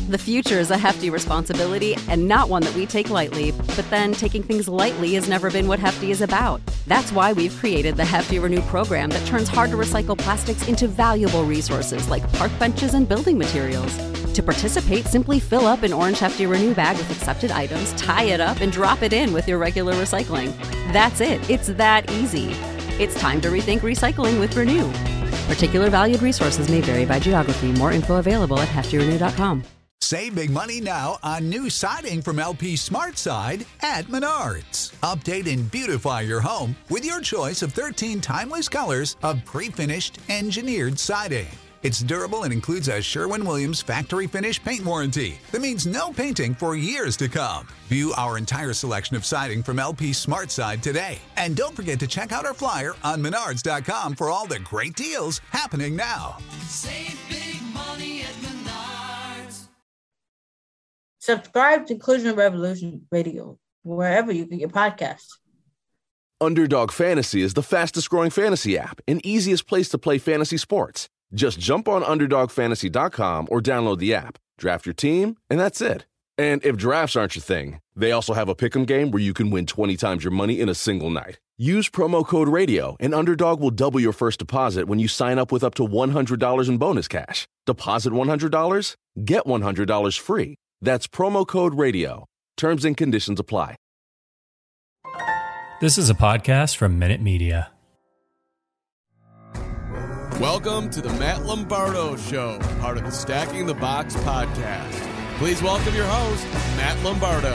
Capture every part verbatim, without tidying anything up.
The future is a hefty responsibility and not one that we take lightly, but then taking things lightly has never been what Hefty is about. That's why we've created the Hefty Renew program that turns hard-to-recycle plastics into valuable resources like park benches and building materials. To participate, simply fill up an orange Hefty Renew bag with accepted items, tie it up, and drop it in with your regular recycling. That's it. It's that easy. It's time to rethink recycling with Renew. Particular valued resources may vary by geography. More info available at hefty renew dot com. Save big money now on new siding from L P SmartSide at Menards. Update and beautify your home with your choice of thirteen timeless colors of pre-finished engineered siding. It's durable and includes a Sherwin-Williams factory finish paint warranty that means no painting for years to come. View our entire selection of siding from L P SmartSide today. And don't forget to check out our flyer on menards dot com for all the great deals happening now. Save big money at Menards. Subscribe to Inclusion Revolution Radio wherever you get your podcasts. Underdog Fantasy is the fastest growing fantasy app and easiest place to play fantasy sports. Just jump on underdog fantasy dot com or download the app, draft your team, and that's it. And if drafts aren't your thing, they also have a pick'em game where you can win twenty times your money in a single night. Use promo code RADIO, and Underdog will double your first deposit when you sign up with up to one hundred dollars in bonus cash. Deposit one hundred dollars, get one hundred dollars free. That's promo code RADIO. Terms and conditions apply. This is a podcast from Minute Media. Welcome to the Matt Lombardo Show, part of the Stacking the Box podcast. Please welcome your host, Matt Lombardo.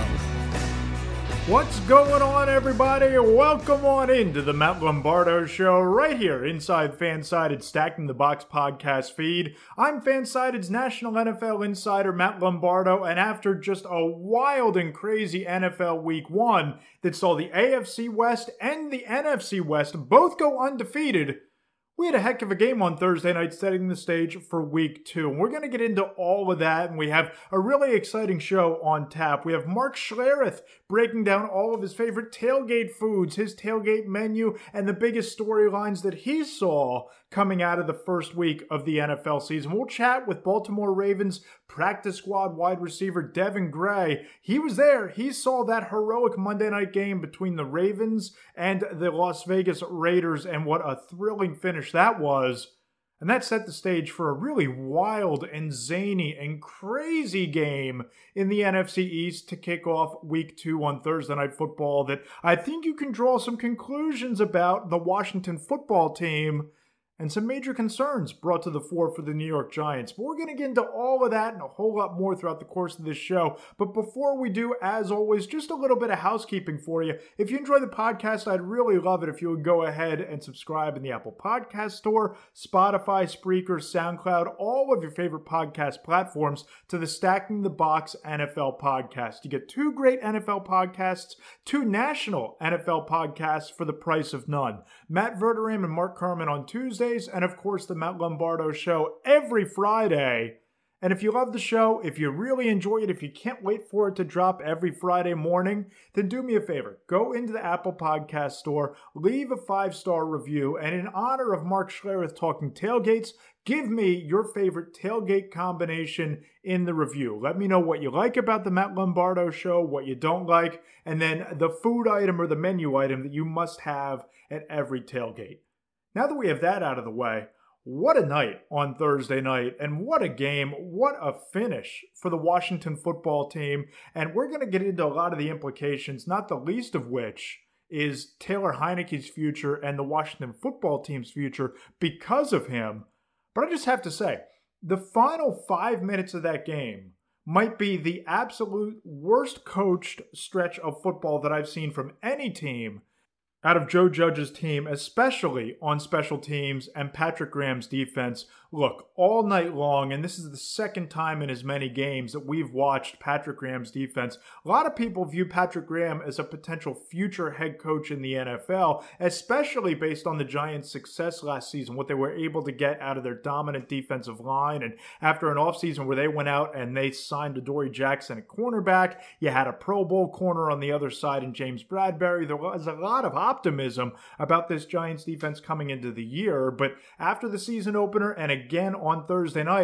What's going on, everybody? Welcome on into the Matt Lombardo Show right here inside Fansided Stacking the Box podcast feed. I'm Fansided's national N F L insider, Matt Lombardo, and after just a wild and crazy N F L Week one that saw the A F C West and the N F C West both go undefeated, we had a heck of a game on Thursday night setting the stage for week two. And we're going to get into all of that, and we have a really exciting show on tap. We have Mark Schlereth breaking down all of his favorite tailgate foods, his tailgate menu, and the biggest storylines that he saw coming out of the first week of the N F L season. We'll chat with Baltimore Ravens practice squad wide receiver Devin Gray. He was there. He saw that heroic Monday night game between the Ravens and the Las Vegas Raiders, and what a thrilling finish that was. And that set the stage for a really wild and zany and crazy game in the N F C East to kick off week two on Thursday Night Football that I think you can draw some conclusions about the Washington football team and some major concerns brought to the fore for the New York Giants. But we're going to get into all of that and a whole lot more throughout the course of this show. But before we do, as always, just a little bit of housekeeping for you. If you enjoy the podcast, I'd really love it if you would go ahead and subscribe in the Apple Podcast Store, Spotify, Spreaker, SoundCloud, all of your favorite podcast platforms to the Stacking the Box N F L podcast. You get two great N F L podcasts, two national N F L podcasts for the price of none. Matt Verderam and Mark Kerman on Tuesday, and of course the Matt Lombardo Show every Friday. And if you love the show, if you really enjoy it, if you can't wait for it to drop every Friday morning, then do me a favor. Go into the Apple Podcast Store, leave a five-star review, and in honor of Mark Schlereth talking tailgates, give me your favorite tailgate combination in the review. Let me know what you like about the Matt Lombardo Show, what you don't like, and then the food item or the menu item that you must have at every tailgate. Now that we have that out of the way, what a night on Thursday night, and what a game, what a finish for the Washington football team. And we're going to get into a lot of the implications, not the least of which is Taylor Heinicke's future and the Washington football team's future because of him. But I just have to say, the final five minutes of that game might be the absolute worst coached stretch of football that I've seen from any team out of Joe Judge's team, especially on special teams and Patrick Graham's defense. Look, all night long, and this is the second time in as many games that we've watched Patrick Graham's defense. A lot of people view Patrick Graham as a potential future head coach in the N F L, especially based on the Giants' success last season, what they were able to get out of their dominant defensive line. And after an offseason where they went out and they signed Adoree Jackson at cornerback, you had a Pro Bowl corner on the other side in James Bradbury. There was a lot of optimism about this Giants defense coming into the year, but after the season opener and again on Thursday night,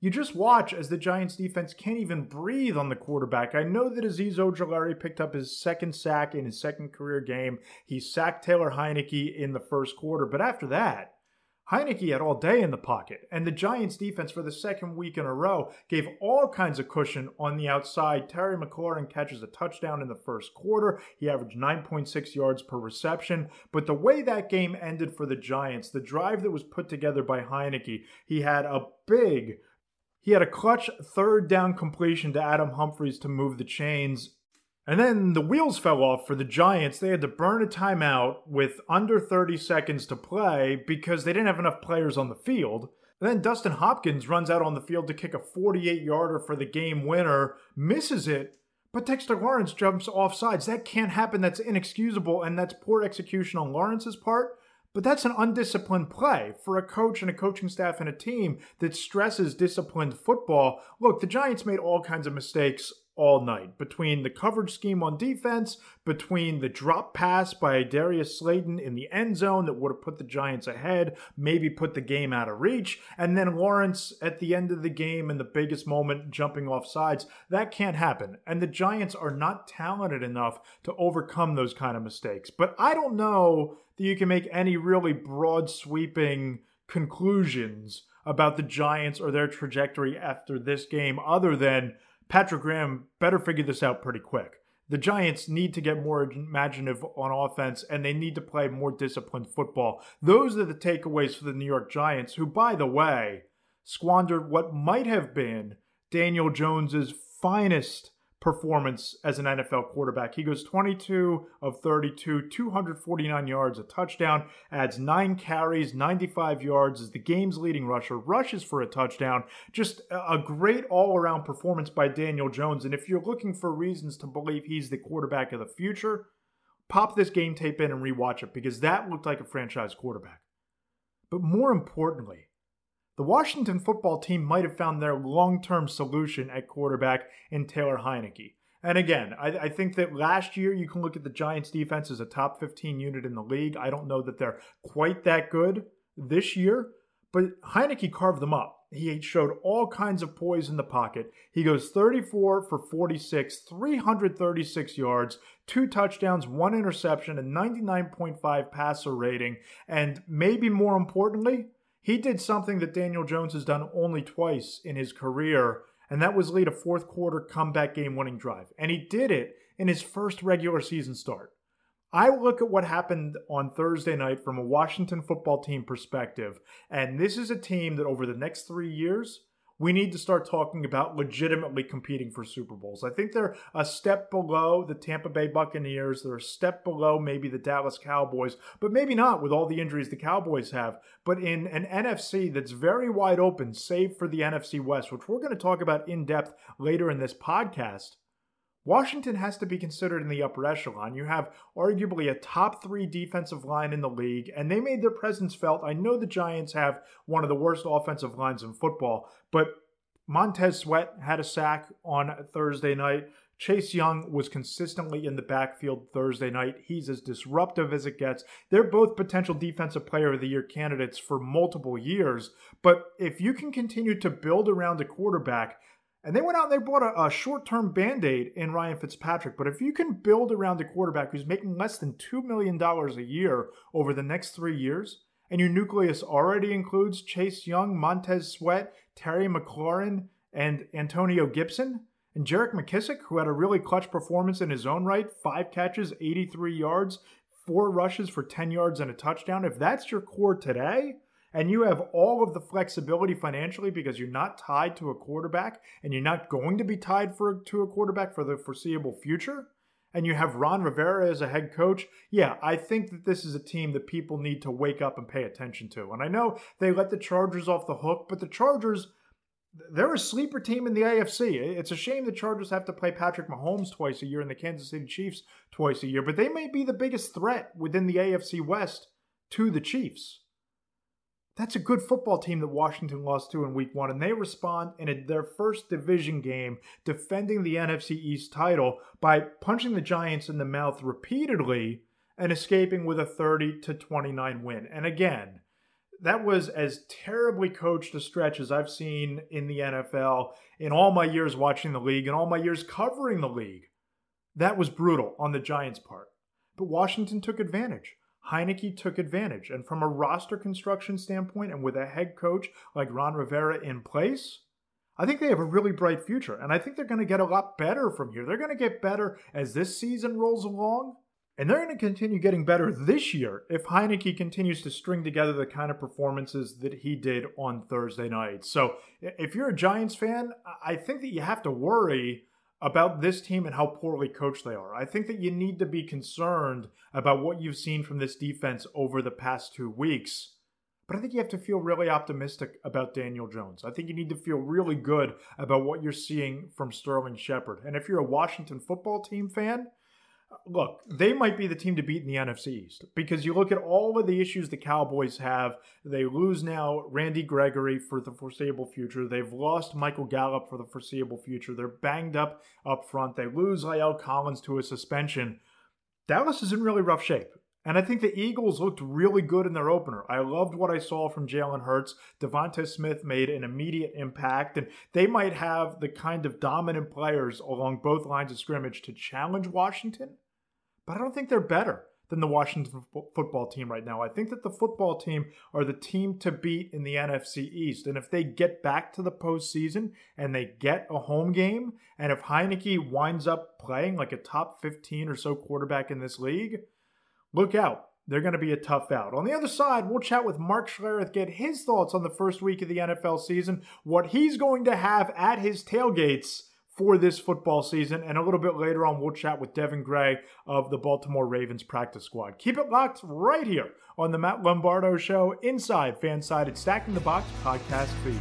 you just watch as the Giants defense can't even breathe on the quarterback. I know that Azeez Ojulari picked up his second sack in his second career game. He sacked Taylor Heinicke in the first quarter, but after that, Heinicke had all day in the pocket, and the Giants defense for the second week in a row gave all kinds of cushion on the outside. Terry McLaurin catches a touchdown in the first quarter. He averaged nine point six yards per reception, but the way that game ended for the Giants, the drive that was put together by Heinicke, he had a big, he had a clutch third down completion to Adam Humphries to move the chains. And then the wheels fell off for the Giants. They had to burn a timeout with under thirty seconds to play because they didn't have enough players on the field. And then Dustin Hopkins runs out on the field to kick a forty-eight-yarder for the game winner, misses it, but Dexter Lawrence jumps off sides. That can't happen. That's inexcusable, and that's poor execution on Lawrence's part. But that's an undisciplined play for a coach and a coaching staff and a team that stresses disciplined football. Look, the Giants made all kinds of mistakes all night, between the coverage scheme on defense, between the drop pass by Darius Slayton in the end zone that would have put the Giants ahead, maybe put the game out of reach, and then Lawrence at the end of the game in the biggest moment jumping off sides. That can't happen, and the Giants are not talented enough to overcome those kind of mistakes. But I don't know that you can make any really broad sweeping conclusions about the Giants or their trajectory after this game other than Patrick Graham better figure this out pretty quick. The Giants need to get more imaginative on offense, and they need to play more disciplined football. Those are the takeaways for the New York Giants, who, by the way, squandered what might have been Daniel Jones's finest performance as an N F L quarterback. He goes twenty-two of thirty-two, two hundred forty-nine yards, a touchdown, adds nine carries, ninety-five yards, is the game's leading rusher, rushes for a touchdown. Just a great all-around performance by Daniel Jones. And if you're looking for reasons to believe he's the quarterback of the future, pop this game tape in and rewatch it, because that looked like a franchise quarterback. But more importantly, the Washington football team might have found their long-term solution at quarterback in Taylor Heinicke. And again, I, I think that last year you can look at the Giants defense as a top fifteen unit in the league. I don't know that they're quite that good this year, but Heinicke carved them up. He showed all kinds of poise in the pocket. He goes thirty-four for forty-six, three hundred thirty-six yards, two touchdowns, one interception, a ninety-nine point five passer rating, and maybe more importantly, he did something that Daniel Jones has done only twice in his career, and that was lead a fourth quarter comeback game-winning drive. And he did it in his first regular season start. I look at what happened on Thursday night from a Washington football team perspective, and this is a team that over the next three years, we need to start talking about legitimately competing for Super Bowls. I think they're a step below the Tampa Bay Buccaneers. They're a step below maybe the Dallas Cowboys, but maybe not with all the injuries the Cowboys have. But in an N F C that's very wide open, save for the N F C West, which we're going to talk about in depth later in this podcast, Washington has to be considered in the upper echelon. You have arguably a top three defensive line in the league, and they made their presence felt. I know the Giants have one of the worst offensive lines in football, but Montez Sweat had a sack on Thursday night. Chase Young was consistently in the backfield Thursday night. He's as disruptive as it gets. They're both potential Defensive Player of the Year candidates for multiple years, but if you can continue to build around a quarterback, and they went out and they bought a, a short-term Band-Aid in Ryan Fitzpatrick. But if you can build around a quarterback who's making less than two million dollars a year over the next three years, and your nucleus already includes Chase Young, Montez Sweat, Terry McLaurin, and Antonio Gibson, and Jerick McKissick, who had a really clutch performance in his own right, five catches, eighty-three yards, four rushes for ten yards and a touchdown. If that's your core today, and you have all of the flexibility financially because you're not tied to a quarterback and you're not going to be tied for, to a quarterback for the foreseeable future, and you have Ron Rivera as a head coach, yeah, I think that this is a team that people need to wake up and pay attention to. And I know they let the Chargers off the hook, but the Chargers, they're a sleeper team in the A F C. It's a shame the Chargers have to play Patrick Mahomes twice a year and the Kansas City Chiefs twice a year, but they may be the biggest threat within the A F C West to the Chiefs. That's a good football team that Washington lost to in week one, and they respond in a, their first division game defending the N F C East title by punching the Giants in the mouth repeatedly and escaping with a thirty to twenty-nine win. And again, that was as terribly coached a stretch as I've seen in the N F L in all my years watching the league and all my years covering the league. That was brutal on the Giants' part. But Washington took advantage. Heineke took advantage. And from a roster construction standpoint and with a head coach like Ron Rivera in place, I think they have a really bright future. And I think they're going to get a lot better from here. They're going to get better as this season rolls along. And they're going to continue getting better this year if Heineke continues to string together the kind of performances that he did on Thursday night. So if you're a Giants fan, I think that you have to worry about this team and how poorly coached they are. I think that you need to be concerned about what you've seen from this defense over the past two weeks. But I think you have to feel really optimistic about Daniel Jones. I think you need to feel really good about what you're seeing from Sterling Shepard. And if you're a Washington football team fan, look, they might be the team to beat in the N F C East because you look at all of the issues the Cowboys have. They lose now Randy Gregory for the foreseeable future. They've lost Michael Gallup for the foreseeable future. They're banged up up front. They lose La'el Collins to a suspension. Dallas is in really rough shape. And I think the Eagles looked really good in their opener. I loved what I saw from Jalen Hurts. Devonta Smith made an immediate impact, and they might have the kind of dominant players along both lines of scrimmage to challenge Washington. But I don't think they're better than the Washington football team right now. I think that the football team are the team to beat in the N F C East. And if they get back to the postseason and they get a home game, and if Heineke winds up playing like a top fifteen or so quarterback in this league, look out. They're going to be a tough out. On the other side, we'll chat with Mark Schlereth, get his thoughts on the first week of the N F L season, what he's going to have at his tailgates for this football season. And a little bit later on, we'll chat with Devin Gray of the Baltimore Ravens practice squad. Keep it locked right here on the Matt Lombardo Show, inside Fansided Stacking the Box podcast feed.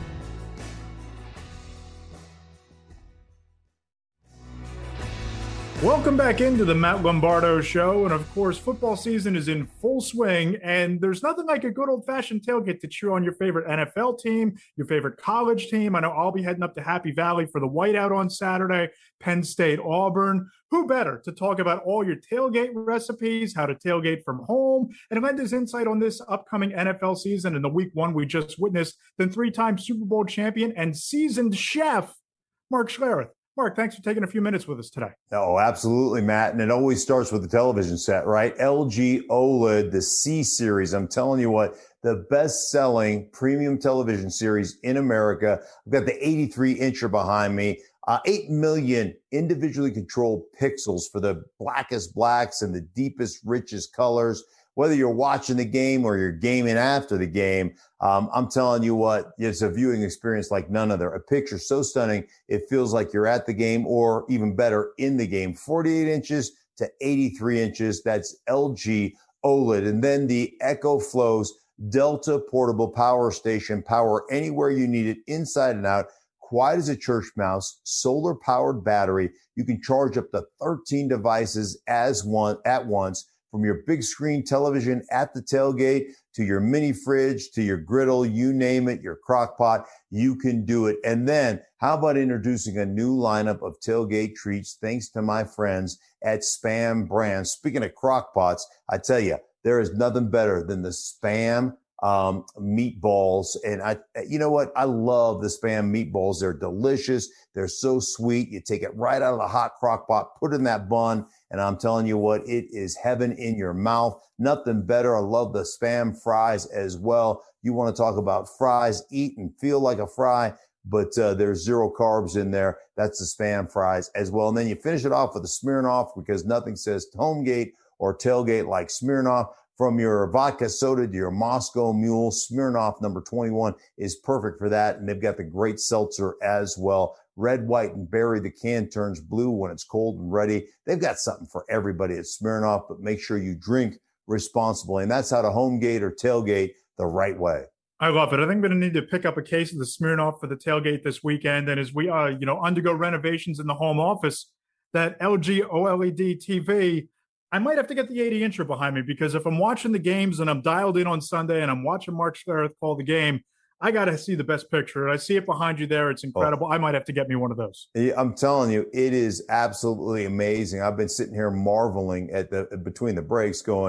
Welcome back into the Matt Lombardo Show. And of course, football season is in full swing, and there's nothing like a good old-fashioned tailgate to cheer on your favorite N F L team, your favorite college team. I know I'll be heading up to Happy Valley for the whiteout on Saturday, Penn State, Auburn. Who better to talk about all your tailgate recipes, how to tailgate from home, and lend his insight on this upcoming N F L season and the week one we just witnessed than three-time Super Bowl champion and seasoned chef, Mark Schlereth. Mark, thanks for taking a few minutes with us today. Oh, absolutely, Matt. And it always starts with the television set, right? L G OLED, the C series. I'm telling you what, the best-selling premium television series in America. I've got the eighty-three incher behind me. Uh, eight million individually controlled pixels for the blackest blacks and the deepest, richest colors. Whether you're watching the game or you're gaming after the game, um, I'm telling you what, it's a viewing experience like none other. A picture so stunning, it feels like you're at the game or even better, in the game. forty-eight inches to eighty-three inches. That's L G OLED. And then the EcoFlow's Delta portable power station, power anywhere you need it, inside and out. Quiet as a church mouse, solar powered battery. You can charge up to thirteen devices as one at once. From your big screen television at the tailgate to your mini fridge to your griddle, you name it, your crock pot, you can do it. And then how about introducing a new lineup of tailgate treats thanks to my friends at Spam Brands. Speaking of crock pots, I tell you, there is nothing better than the Spam um, meatballs. And I, you know what? I love the Spam meatballs. They're delicious. They're so sweet. You take it right out of the hot crock pot, put it in that bun. And I'm telling you what, it is heaven in your mouth. Nothing better. I love the Spam fries as well. You want to talk about fries, eat and feel like a fry, but uh, there's zero carbs in there. That's the Spam fries as well. And then you finish it off with a Smirnoff, because nothing says homegate or tailgate like Smirnoff. From your vodka soda to your Moscow Mule, Smirnoff number twenty-one is perfect for that. And they've got the great seltzer as well. Red, white, and berry. The can turns blue when it's cold and ready. They've got something for everybody at Smirnoff, but make sure you drink responsibly. And that's how to homegate or tailgate the right way. I love it. I think I'm going to need to pick up a case of the Smirnoff for the tailgate this weekend. And as we, uh, you know, undergo renovations in the home office, that L G OLED T V, I might have to get the eighty incher behind me, because if I'm watching the games and I'm dialed in on Sunday and I'm watching Mark Schlereth call the game, I got to see the best picture. And I see it behind you there. It's incredible. Oh. I might have to get me one of those. I'm telling you, it is absolutely amazing. I've been sitting here marveling at the between the breaks going,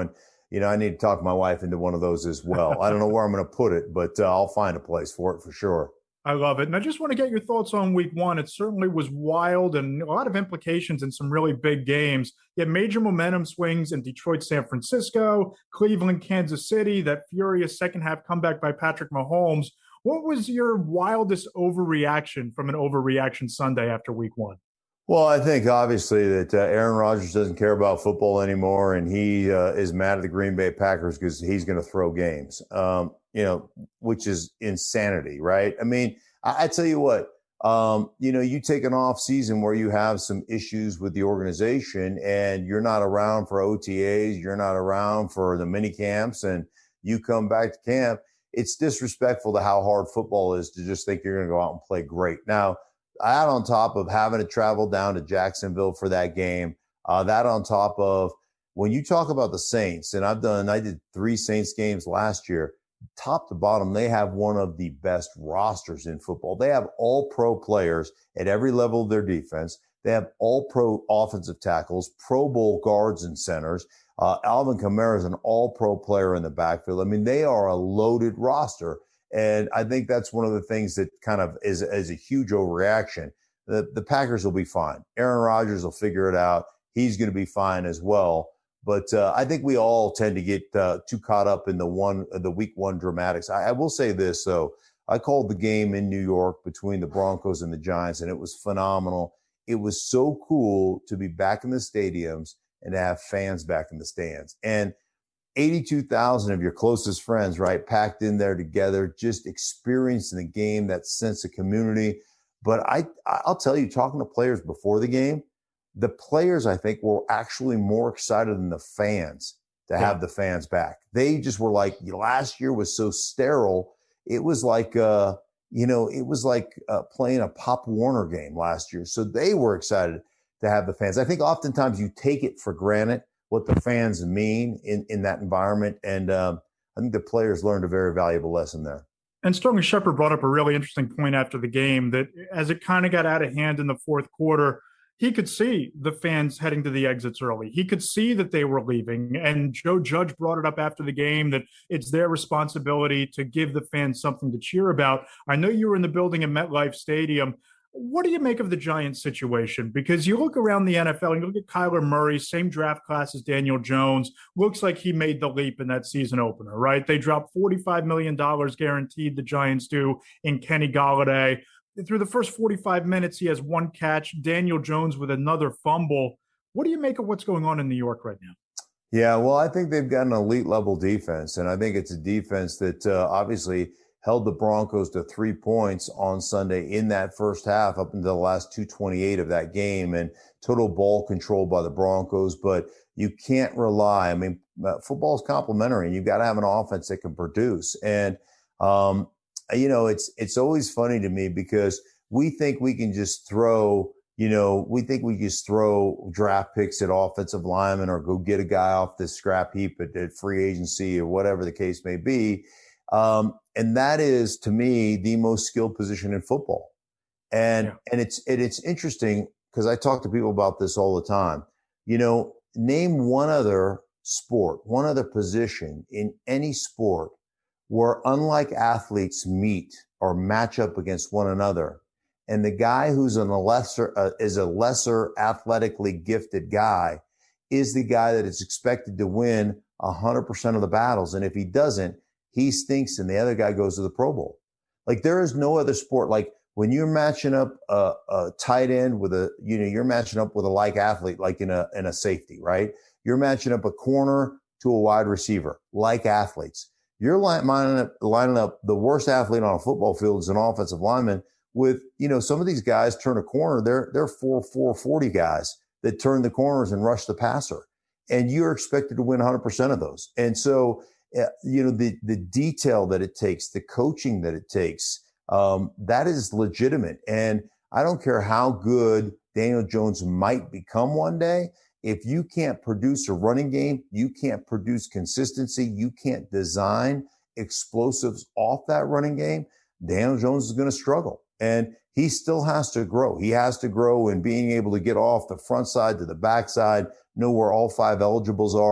you know, I need to talk my wife into one of those as well. I don't know where I'm going to put it, but uh, I'll find a place for it for sure. I love it. And I just want to get your thoughts on week one. It certainly was wild and a lot of implications in some really big games. You had major momentum swings in Detroit, San Francisco, Cleveland, Kansas City, that furious second half comeback by Patrick Mahomes. What was your wildest overreaction from an overreaction Sunday after week one? Well, I think obviously that uh, Aaron Rodgers doesn't care about football anymore, and he uh, is mad at the Green Bay Packers because he's going to throw games, um, you know, which is insanity, right? I mean, I, I tell you what, um, you know, you take an off season where you have some issues with the organization and you're not around for O T As, you're not around for the mini camps, and you come back to camp. It's disrespectful to how hard football is to just think you're going to go out and play great. Now, that on top of having to travel down to Jacksonville for that game, uh, that on top of when you talk about the Saints, and I've done, I did three Saints games last year, top to bottom, they have one of the best rosters in football. They have all pro players at every level of their defense. They have all pro offensive tackles, Pro Bowl guards and centers. Uh, Alvin Kamara is an all pro player in the backfield. I mean, they are a loaded roster. And I think that's one of the things that kind of is, is a huge overreaction. The, the Packers will be fine. Aaron Rodgers will figure it out. He's going to be fine as well. But uh, I think we all tend to get uh, too caught up in the one, the week one dramatics. I, I will say this, though. I called the game in New York between the Broncos and the Giants, and it was phenomenal. It was so cool to be back in the stadiums and to have fans back in the stands. And eighty-two thousand of your closest friends, right, packed in there together, just experiencing the game, that sense of community. But I, I'll tell you, talking to players before the game, the players, I think, were actually more excited than the fans to have yeah. the fans back. They just were like, last year was so sterile. It was like, uh, you know, it was like uh, playing a Pop Warner game last year. So they were excited to have the fans. I think oftentimes you take it for granted what the fans mean in, in that environment. And um, I think the players learned a very valuable lesson there. And Sterling Shepard brought up a really interesting point after the game that as it kind of got out of hand in the fourth quarter, he could see the fans heading to the exits early. He could see that they were leaving. And Joe Judge brought it up after the game that it's their responsibility to give the fans something to cheer about. I know you were in the building at MetLife Stadium. What do you make of the Giants situation? Because you look around the N F L and you look at Kyler Murray, same draft class as Daniel Jones. Looks like he made the leap in that season opener, right? They dropped forty-five million dollars guaranteed, the Giants do, in Kenny Golladay. Through the first forty-five minutes, he has one catch. Daniel Jones with another fumble. What do you make of what's going on in New York right now? Yeah, well, I think they've got an elite level defense, and I think it's a defense that uh, obviously held the Broncos to three points on Sunday in that first half up until the last two twenty-eight of that game, and total ball control by the Broncos. But you can't rely. I mean, uh, football is complementary, and you've got to have an offense that can produce. And, um, you know, it's it's always funny to me because we think we can just throw, you know, we think we just throw draft picks at offensive linemen or go get a guy off the scrap heap at, at free agency or whatever the case may be. Um, and that is, to me, the most skilled position in football. And, yeah. and it's, it, it's interesting because I talk to people about this all the time. You know, name one other sport, one other position in any sport where unlike athletes meet or match up against one another. And the guy who's in a lesser, uh, is a lesser athletically gifted guy is the guy that is expected to win a hundred percent of the battles. And if he doesn't, he stinks and the other guy goes to the Pro Bowl. Like there is no other sport. Like when you're matching up a, a tight end with a, you know, you're matching up with a like athlete, like in a, in a safety, right? You're matching up a corner to a wide receiver, like athletes. You're lining up, lining up the worst athlete on a football field as an offensive lineman with, you know, some of these guys turn a corner. They're, they're four, four, forty guys that turn the corners and rush the passer. And you're expected to win one hundred percent of those. And so, Uh, you know, the, the detail that it takes, the coaching that it takes, um, that is legitimate. And I don't care how good Daniel Jones might become one day. If you can't produce a running game, you can't produce consistency, you can't design explosives off that running game, Daniel Jones is going to struggle. And he still has to grow. He has to grow in being able to get off the front side to the back side, know where all five eligibles are,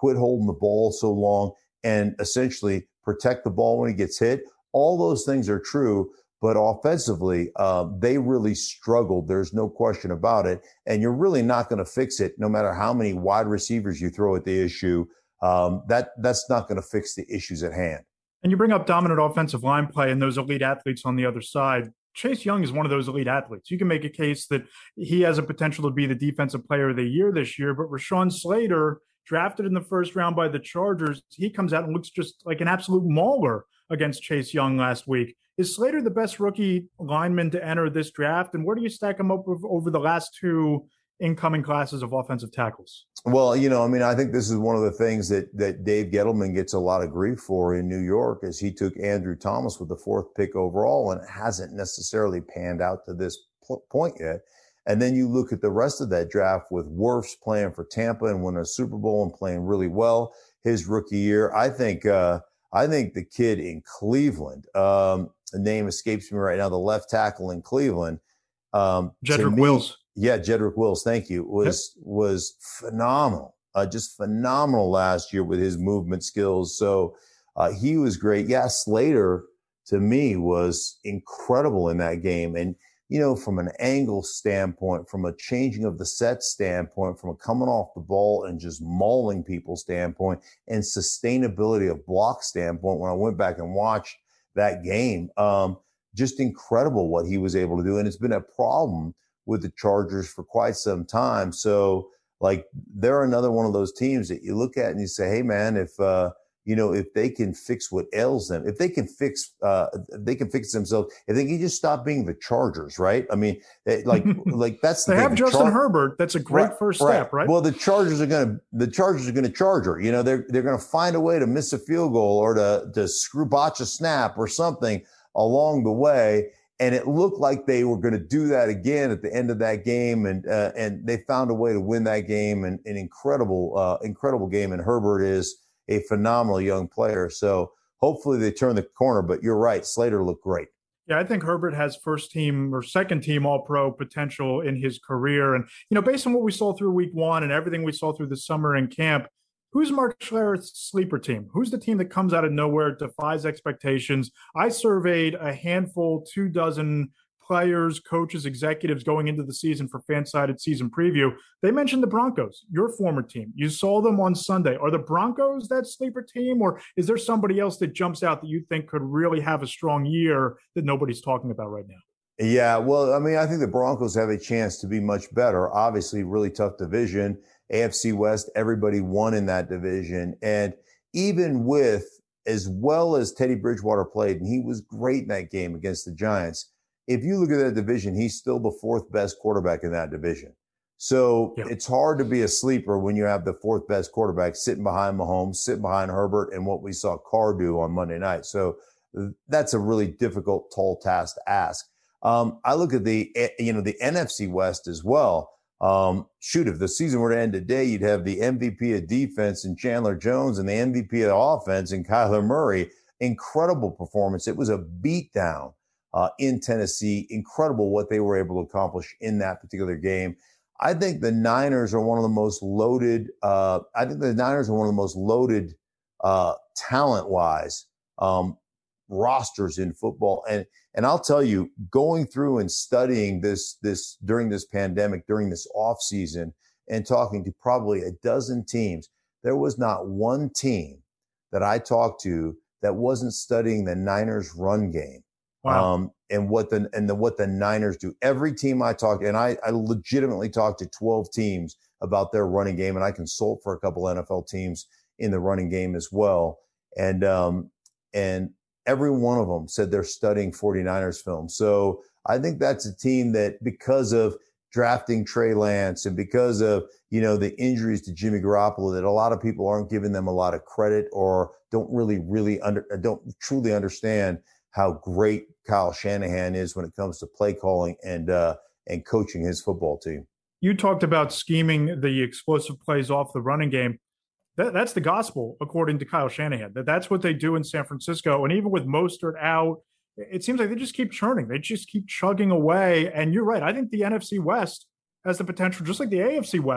quit holding the ball so long, and essentially protect the ball when he gets hit. All those things are true, but offensively, uh, they really struggled. There's no question about it. And you're really not going to fix it no matter how many wide receivers you throw at the issue. Um, that that's not going to fix the issues at hand. And you bring up dominant offensive line play and those elite athletes on the other side. Chase Young is one of those elite athletes. You can make a case that he has a potential to be the defensive player of the year this year, but Rashawn Slater, drafted in the first round by the Chargers, he comes out and looks just like an absolute mauler against Chase Young last week. Is Slater the best rookie lineman to enter this draft? And where do you stack him up with, over the last two incoming classes of offensive tackles? Well, you know, I mean, I think this is one of the things that that Dave Gettleman gets a lot of grief for in New York, is he took Andrew Thomas with the fourth pick overall, and it hasn't necessarily panned out to this point yet. And then you look at the rest of that draft with Wirfs playing for Tampa and winning a Super Bowl and playing really well his rookie year. I think uh, I think the kid in Cleveland, um, the name escapes me right now, the left tackle in Cleveland, um, Jedrick Wills. Yeah, Jedrick Wills, thank you, was yep. was phenomenal, uh, just phenomenal last year with his movement skills. So uh, he was great. Yeah, Slater, to me, was incredible in that game. And, you know, from an angle standpoint, from a changing of the set standpoint, from a coming off the ball and just mauling people standpoint, and sustainability of block standpoint, when I went back and watched that game, um, just incredible what he was able to do. And it's been a problem with the Chargers for quite some time. So, like, they're another one of those teams that you look at and you say, hey, man, if, uh, you know, if they can fix what ails them, if they can fix, uh, they can fix themselves, if they can just stop being the Chargers, right? I mean, it, like, like that's the they thing. have The Justin Char- Herbert. That's a great right, first right. step, right? Well, the Chargers are going to, the Chargers are going to charger. You know, they're they're going to find a way to miss a field goal or to to screw botch a snap or something along the way. And it looked like they were going to do that again at the end of that game, and uh, and they found a way to win that game. And an incredible, uh, incredible game. And Herbert is a phenomenal young player. So hopefully they turn the corner. But you're right, Slater looked great. Yeah, I think Herbert has first team or second team All Pro potential in his career. And, you know, based on what we saw through week one and everything we saw through the summer in camp, who's Mark Schlereth's sleeper team? Who's the team that comes out of nowhere, defies expectations? I surveyed a handful, two dozen players, coaches, executives going into the season for Fansided season preview. They mentioned the Broncos, your former team. You saw them on Sunday. Are the Broncos that sleeper team, or is there somebody else that jumps out that you think could really have a strong year that nobody's talking about right now? Yeah, well, I mean, I think the Broncos have a chance to be much better. Obviously, really tough division. A F C West, everybody won in that division. And even with, as well as Teddy Bridgewater played, and he was great in that game against the Giants, if you look at that division, he's still the fourth best quarterback in that division. So yeah. It's hard to be a sleeper when you have the fourth best quarterback sitting behind Mahomes, sitting behind Herbert, and what we saw Carr do on Monday night. So that's a really difficult, tall task to ask. Um, I look at the, you know, the N F C West as well. Um, shoot, if the season were to end today, you'd have the M V P of defense in Chandler Jones and the M V P of offense in Kyler Murray. Incredible performance. It was a beatdown uh, in Tennessee. Incredible what they were able to accomplish in that particular game. I think the Niners are one of the most loaded. Uh, I think the Niners are one of the most loaded uh, talent-wise um, rosters in football. And And I'll tell you, going through and studying this this during this pandemic, during this off season, and talking to probably a dozen teams, there was not one team that I talked to that wasn't studying the Niners run game. Wow. Um, and what the and the what the Niners do. Every team I talked, and I, I legitimately talked to twelve teams about their running game, and I consult for a couple N F L teams in the running game as well. And um, and every one of them said they're studying 49ers film. So I think that's a team that, because of drafting Trey Lance and because of, you know, the injuries to Jimmy Garoppolo, that a lot of people aren't giving them a lot of credit or don't really, really under, don't truly understand how great Kyle Shanahan is when it comes to play calling and, uh, and coaching his football team. You talked about scheming the explosive plays off the running game. That, that's the gospel, according to Kyle Shanahan. That that's what they do in San Francisco. And even with Mostert out, it seems like they just keep churning. They just keep chugging away. And you're right. I think the N F C West has the potential, just like the A F C West,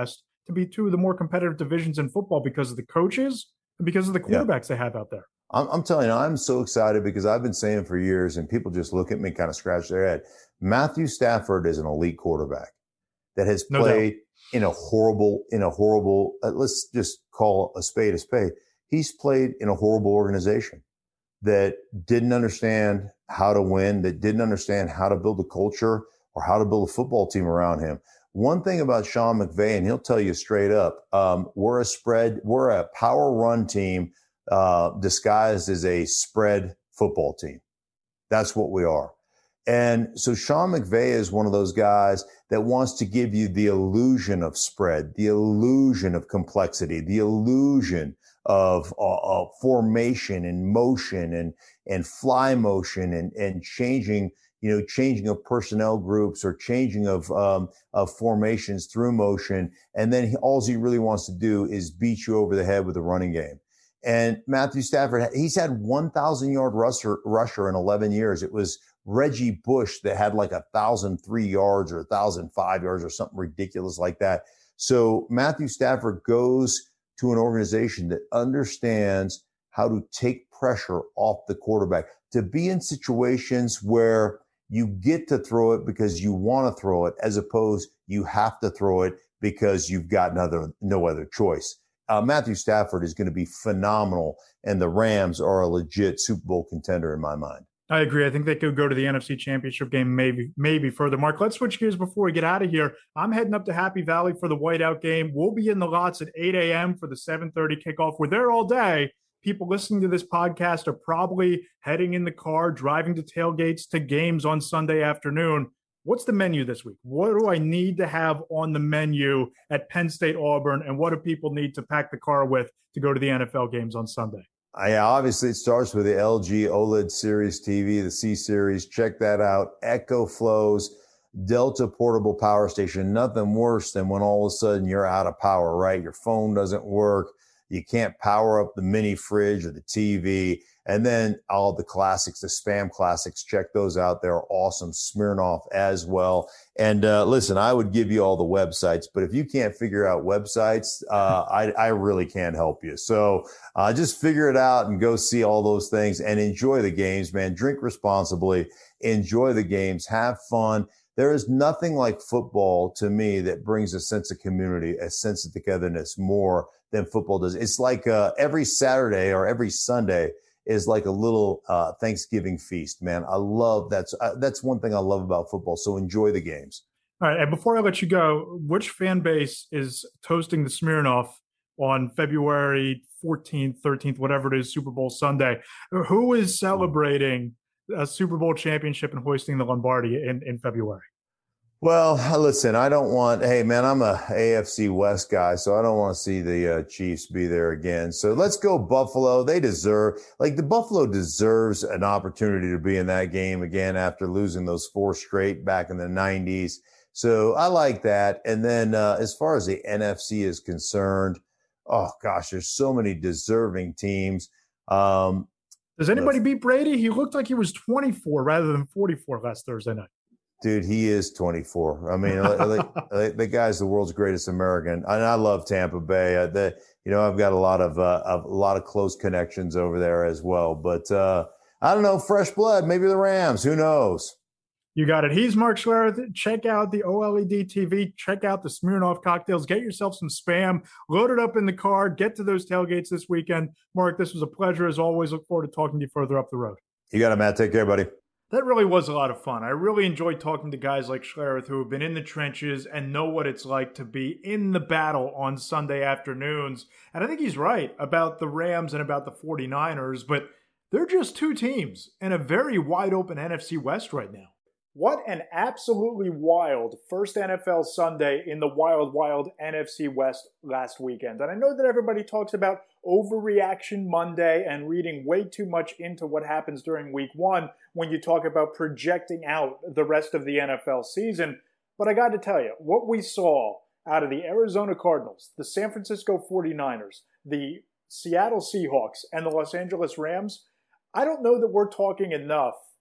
to be two of the more competitive divisions in football because of the coaches and because of the quarterbacks yeah. they have out there. I'm, I'm telling you, I'm so excited because I've been saying for years, and people just look at me, kind of scratch their head. Matthew Stafford is an elite quarterback that has no played doubt. in a horrible, in a horrible, uh, let's just call a spade a spade. He's played in a horrible organization that didn't understand how to win, that didn't understand how to build a culture or how to build a football team around him. One thing about Sean McVay, and he'll tell you straight up, um, we're a spread, we're a power run team uh, disguised as a spread football team. That's what we are. And so Sean McVay is one of those guys that wants to give you the illusion of spread, the illusion of complexity, the illusion of, uh, of formation and motion and, and fly motion and, and changing, you know, changing of personnel groups or changing of, um, of formations through motion. And then he, all he really wants to do is beat you over the head with a running game. And Matthew Stafford, he's had one thousand yard rusher, rusher in eleven years. It was Reggie Bush that had like one thousand three yards or one thousand five yards or something ridiculous like that. So Matthew Stafford goes to an organization that understands how to take pressure off the quarterback, to be in situations where you get to throw it because you want to throw it, as opposed you have to throw it because you've got no other, no other choice. Uh, Matthew Stafford is going to be phenomenal, and the Rams are a legit Super Bowl contender in my mind. I agree. I think they could go to the N F C Championship game, maybe maybe further. Mark, let's switch gears before we get out of here. I'm heading up to Happy Valley for the whiteout game. We'll be in the lots at eight a.m. for the seven thirty kickoff. We're there all day. People listening to this podcast are probably heading in the car, driving to tailgates to games on Sunday afternoon. What's the menu this week? What do I need to have on the menu at Penn State Auburn, and what do people need to pack the car with to go to the N F L games on Sunday? I, obviously, it starts with the L G OLED Series T V, the C Series. Check that out. Echo Flows, Delta Portable Power Station. Nothing worse than when all of a sudden you're out of power, right? Your phone doesn't work. You can't power up the mini fridge or the T V. And then all the classics, the spam classics, check those out. They're awesome. Smirnoff as well. And uh, listen, I would give you all the websites, but if you can't figure out websites, uh, I, I really can't help you. So uh, just figure it out and go see all those things and enjoy the games, man. Drink responsibly, enjoy the games, have fun. There is nothing like football to me that brings a sense of community, a sense of togetherness more than football does. It's like uh, every Saturday or every Sunday is like a little uh, Thanksgiving feast, man. I love that's uh, that's one thing I love about football. So enjoy the games. All right, and before I let you go, which fan base is toasting the Smirnoff on February fourteenth, thirteenth, whatever it is, Super Bowl Sunday? Who is celebrating a Super Bowl championship and hoisting the Lombardi in, in February? Well, listen, I don't want, hey, man, I'm a A F C West guy, so I don't want to see the uh, Chiefs be there again. So let's go Buffalo. They deserve, like the Buffalo deserves an opportunity to be in that game again after losing those four straight back in the nineties. So I like that. And then uh, as far as the N F C is concerned, oh, gosh, there's so many deserving teams. Um, Does anybody beat Brady? He looked like he was twenty-four rather than forty-four last Thursday night. Dude, he is twenty-four. I mean, the, the guy's the world's greatest American, and I love Tampa Bay. Uh, the, you know, I've got a lot of uh, a lot of close connections over there as well. But uh, I don't know, fresh blood, maybe the Rams. Who knows? You got it. He's Mark Schlereth. Check out the OLED T V. Check out the Smirnoff cocktails. Get yourself some Spam. Load it up in the car. Get to those tailgates this weekend. Mark, this was a pleasure as always. Look forward to talking to you further up the road. You got it, Matt. Take care, buddy. That really was a lot of fun. I really enjoyed talking to guys like Schlereth who have been in the trenches and know what it's like to be in the battle on Sunday afternoons. And I think he's right about the Rams and about the forty-niners, but they're just two teams in a very wide open N F C West right now. What an absolutely wild first N F L Sunday in the wild, wild N F C West last weekend. And I know that everybody talks about overreaction Monday and reading way too much into what happens during week one when you talk about projecting out the rest of the N F L season. But I got to tell you, what we saw out of the Arizona Cardinals, the San Francisco forty-niners, the Seattle Seahawks, and the Los Angeles Rams, I don't know that we're talking enough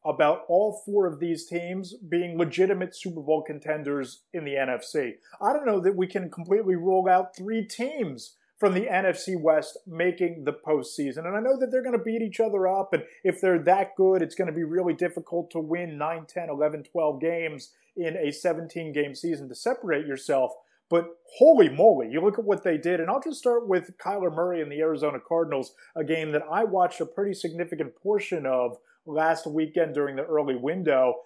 about all four of these teams being legitimate Super Bowl contenders in the N F C. I don't know that we can completely rule out three teams from the N F C West making the postseason. And I know that they're going to beat each other up, and if they're that good, it's going to be really difficult to win nine, ten, eleven, twelve games in a seventeen-game season to separate yourself. But holy moly, you look at what they did, and I'll just start with Kyler Murray and the Arizona Cardinals, a game that I watched a pretty significant portion of last weekend during the early window.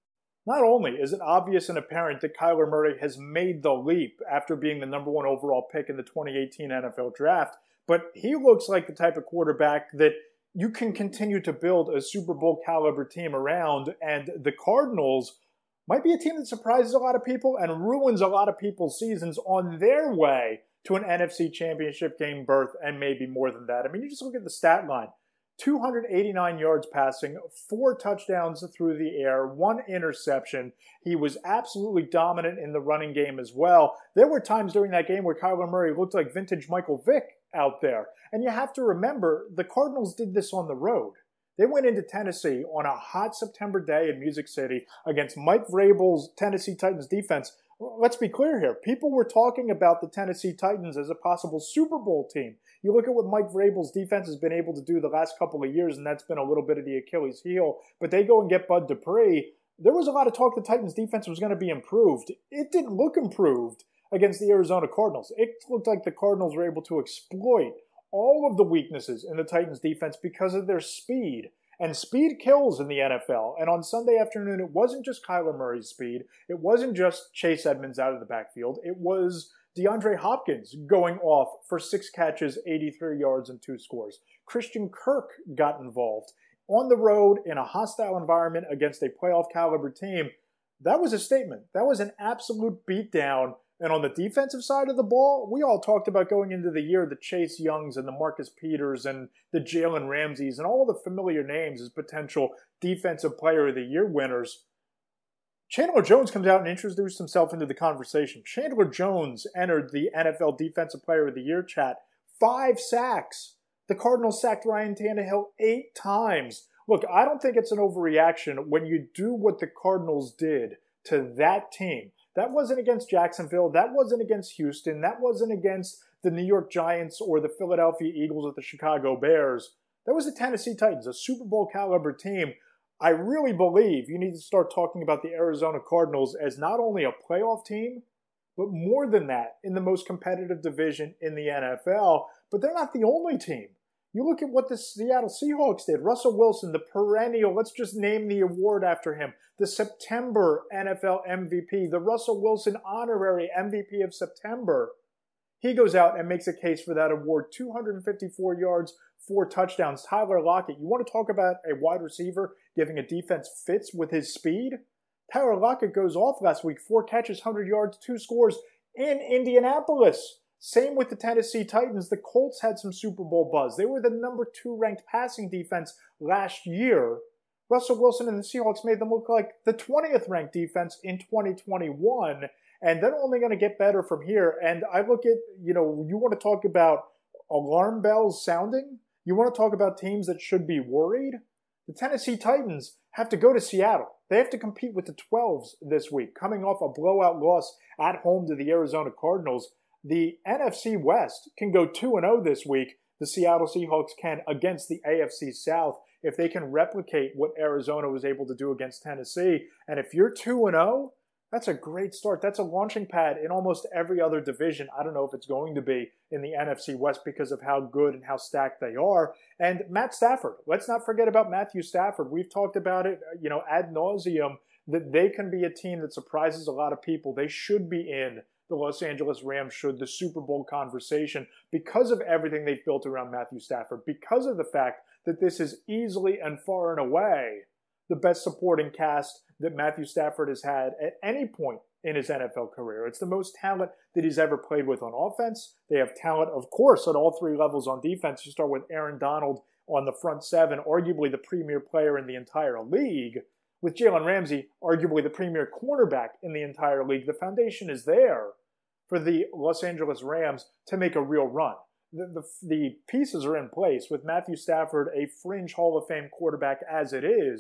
Not only is it obvious and apparent that Kyler Murray has made the leap after being the number one overall pick in the twenty eighteen N F L Draft, but he looks like the type of quarterback that you can continue to build a Super Bowl caliber team around, and the Cardinals might be a team that surprises a lot of people and ruins a lot of people's seasons on their way to an N F C Championship game berth and maybe more than that. I mean, you just look at the stat line. two hundred eighty-nine yards passing, four touchdowns through the air, one interception. He was absolutely dominant in the running game as well. There were times during that game where Kyler Murray looked like vintage Michael Vick out there. And you have to remember, the Cardinals did this on the road. They went into Tennessee on a hot September day in Music City against Mike Vrabel's Tennessee Titans defense. Let's be clear here. People were talking about the Tennessee Titans as a possible Super Bowl team. You look at what Mike Vrabel's defense has been able to do the last couple of years, and that's been a little bit of the Achilles heel. But they go and get Bud Dupree. There was a lot of talk the Titans defense was going to be improved. It didn't look improved against the Arizona Cardinals. It looked like the Cardinals were able to exploit all of the weaknesses in the Titans defense because of their speed. And speed kills in the N F L. And on Sunday afternoon, it wasn't just Kyler Murray's speed. It wasn't just Chase Edmonds out of the backfield. It was DeAndre Hopkins going off for six catches, eighty-three yards, and two scores. Christian Kirk got involved. On the road, in a hostile environment against a playoff caliber team, that was a statement. That was an absolute beatdown. And on the defensive side of the ball, we all talked about going into the year the Chase Youngs and the Marcus Peters and the Jalen Ramseys and all the familiar names as potential Defensive Player of the Year winners. Chandler Jones comes out and introduced himself into the conversation. Chandler Jones entered the N F L Defensive Player of the Year chat. Five sacks. The Cardinals sacked Ryan Tannehill eight times. Look, I don't think it's an overreaction when you do what the Cardinals did to that team. That wasn't against Jacksonville. That wasn't against Houston. That wasn't against the New York Giants or the Philadelphia Eagles or the Chicago Bears. That was the Tennessee Titans, a Super Bowl caliber team. I really believe you need to start talking about the Arizona Cardinals as not only a playoff team, but more than that, in the most competitive division in the N F L. But they're not the only team. You look at what the Seattle Seahawks did. Russell Wilson, the perennial, let's just name the award after him, the September N F L M V P, the Russell Wilson honorary M V P of September. He goes out and makes a case for that award. two hundred fifty-four yards, four touchdowns. Tyler Lockett, you want to talk about a wide receiver giving a defense fits with his speed? Tyler Lockett goes off last week, four catches, one hundred yards, two scores in Indianapolis. Same with the Tennessee Titans. The Colts had some Super Bowl buzz. They were the number two ranked passing defense last year. Russell Wilson and the Seahawks made them look like the twentieth ranked defense in twenty twenty-one. And they're only going to get better from here. And I look at, you know, you want to talk about alarm bells sounding? You want to talk about teams that should be worried? The Tennessee Titans have to go to Seattle. They have to compete with the twelves this week, coming off a blowout loss at home to the Arizona Cardinals. The N F C West can go two and oh this week. The Seattle Seahawks can against the A F C South if they can replicate what Arizona was able to do against Tennessee. And if you're two and oh, that's a great start. That's a launching pad in almost every other division. I don't know if it's going to be in the N F C West because of how good and how stacked they are. And Matt Stafford. Let's not forget about Matthew Stafford. We've talked about it, you know, ad nauseum, that they can be a team that surprises a lot of people. They should be in the Los Angeles Rams should, the Super Bowl conversation, because of everything they've built around Matthew Stafford, because of the fact that this is easily and far and away the best supporting cast that Matthew Stafford has had at any point in his N F L career. It's the most talent that he's ever played with on offense. They have talent, of course, at all three levels on defense. You start with Aaron Donald on the front seven, arguably the premier player in the entire league. With Jalen Ramsey, arguably the premier cornerback in the entire league. The foundation is there for the Los Angeles Rams to make a real run. The, the, the pieces are in place with Matthew Stafford, a fringe Hall of Fame quarterback as it is,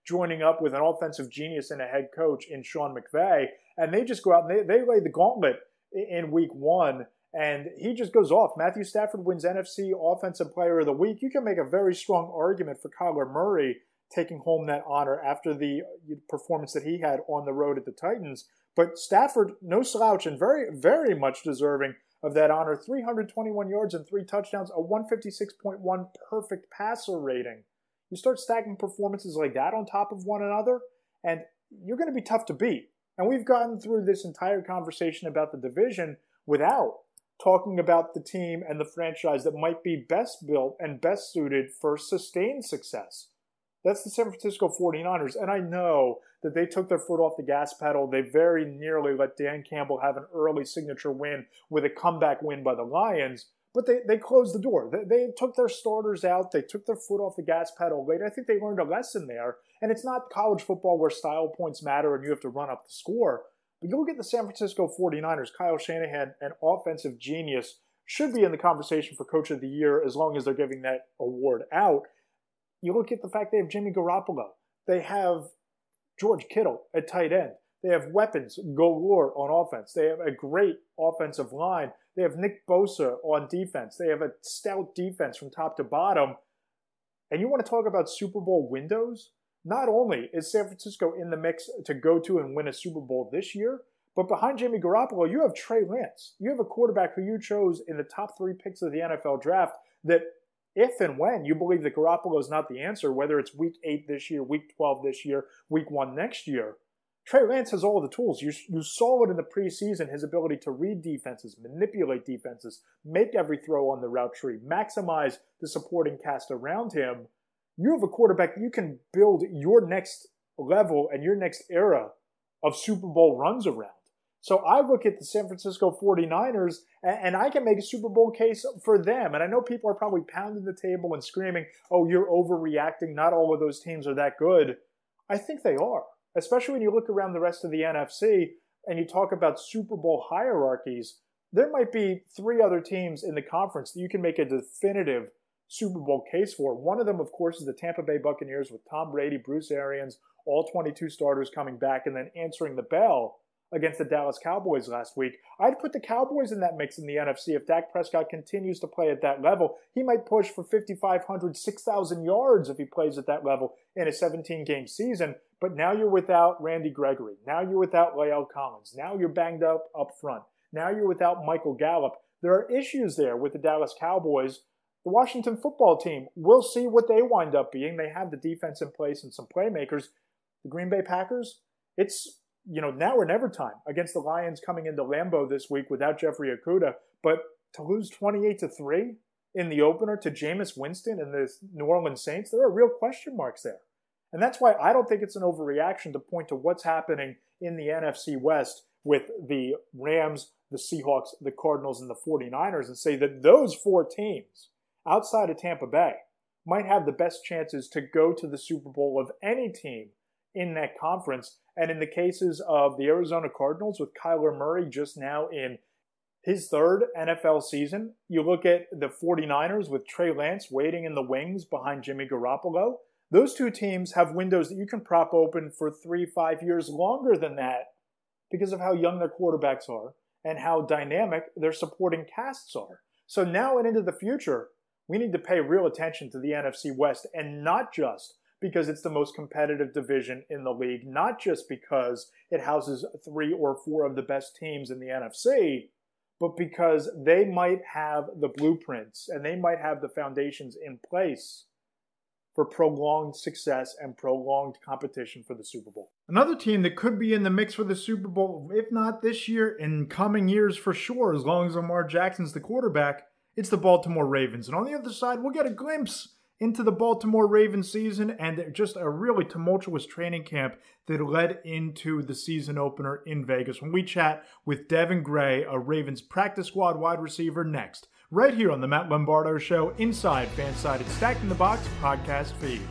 joining up with an offensive genius and a head coach in Sean McVay. And they just go out and they, they lay the gauntlet in week one. And he just goes off. Matthew Stafford wins N F C Offensive Player of the Week. You can make a very strong argument for Kyler Murray taking home that honor after the performance that he had on the road at the Titans. But Stafford, no slouch, and very, very much deserving of that honor. three hundred twenty-one yards and three touchdowns, a one fifty-six point one perfect passer rating. You start stacking performances like that on top of one another, and you're going to be tough to beat. And we've gotten through this entire conversation about the division without talking about the team and the franchise that might be best built and best suited for sustained success. That's the San Francisco forty-niners, and I know that they took their foot off the gas pedal. They very nearly let Dan Campbell have an early signature win with a comeback win by the Lions, but they, they closed the door. They, they took their starters out. They took their foot off the gas pedal late. I think they learned a lesson there, and it's not college football where style points matter and you have to run up the score. But you look at the San Francisco forty-niners, Kyle Shanahan, an offensive genius, should be in the conversation for Coach of the Year as long as they're giving that award out. You look at the fact they have Jimmy Garoppolo. They have George Kittle at tight end. They have weapons galore on offense. They have a great offensive line. They have Nick Bosa on defense. They have a stout defense from top to bottom. And you want to talk about Super Bowl windows? Not only is San Francisco in the mix to go to and win a Super Bowl this year, but behind Jimmy Garoppolo, you have Trey Lance. You have a quarterback who you chose in the top three picks of the N F L draft that if and when you believe that Garoppolo is not the answer, whether it's week eight this year, week twelve this year, week one next year, Trey Lance has all the tools. You, you saw it in the preseason, his ability to read defenses, manipulate defenses, make every throw on the route tree, maximize the supporting cast around him. You have a quarterback that you can build your next level and your next era of Super Bowl runs around. So I look at the San Francisco forty-niners, and I can make a Super Bowl case for them. And I know people are probably pounding the table and screaming, oh, you're overreacting. Not all of those teams are that good. I think they are, especially when you look around the rest of the N F C and you talk about Super Bowl hierarchies. There might be three other teams in the conference that you can make a definitive Super Bowl case for. One of them, of course, is the Tampa Bay Buccaneers with Tom Brady, Bruce Arians, all twenty-two starters coming back and then answering the bell against the Dallas Cowboys last week. I'd put the Cowboys in that mix in the N F C. If Dak Prescott continues to play at that level, he might push for fifty-five hundred, six thousand yards if he plays at that level in a seventeen-game season. But now you're without Randy Gregory. Now you're without La'el Collins. Now you're banged up up front. Now you're without Michael Gallup. There are issues there with the Dallas Cowboys. The Washington football team, we'll see what they wind up being. They have the defense in place and some playmakers. The Green Bay Packers, it's you know, now or never time against the Lions coming into Lambeau this week without Jeffrey Okudah. But to lose twenty-eight to three in the opener to Jameis Winston and the New Orleans Saints, there are real question marks there. And that's why I don't think it's an overreaction to point to what's happening in the N F C West with the Rams, the Seahawks, the Cardinals, and the forty-niners and say that those four teams outside of Tampa Bay might have the best chances to go to the Super Bowl of any team in that conference. And in the cases of the Arizona Cardinals with Kyler Murray just now in his third N F L season, you look at the forty-niners with Trey Lance waiting in the wings behind Jimmy Garoppolo. Those two teams have windows that you can prop open for three, five years longer than that because of how young their quarterbacks are and how dynamic their supporting casts are. So now and into the future, we need to pay real attention to the N F C West, and not just because it's the most competitive division in the league, not just because it houses three or four of the best teams in the N F C, but because they might have the blueprints and they might have the foundations in place for prolonged success and prolonged competition for the Super Bowl. Another team that could be in the mix for the Super Bowl, if not this year, in coming years for sure, as long as Lamar Jackson's the quarterback, it's the Baltimore Ravens. And on the other side, we'll get a glimpse into the Baltimore Ravens season and just a really tumultuous training camp that led into the season opener in Vegas. When we chat with Devin Gray, a Ravens practice squad wide receiver, next, right here on the Matt Lombardo Show, inside Fansided Stacking the Box podcast feed.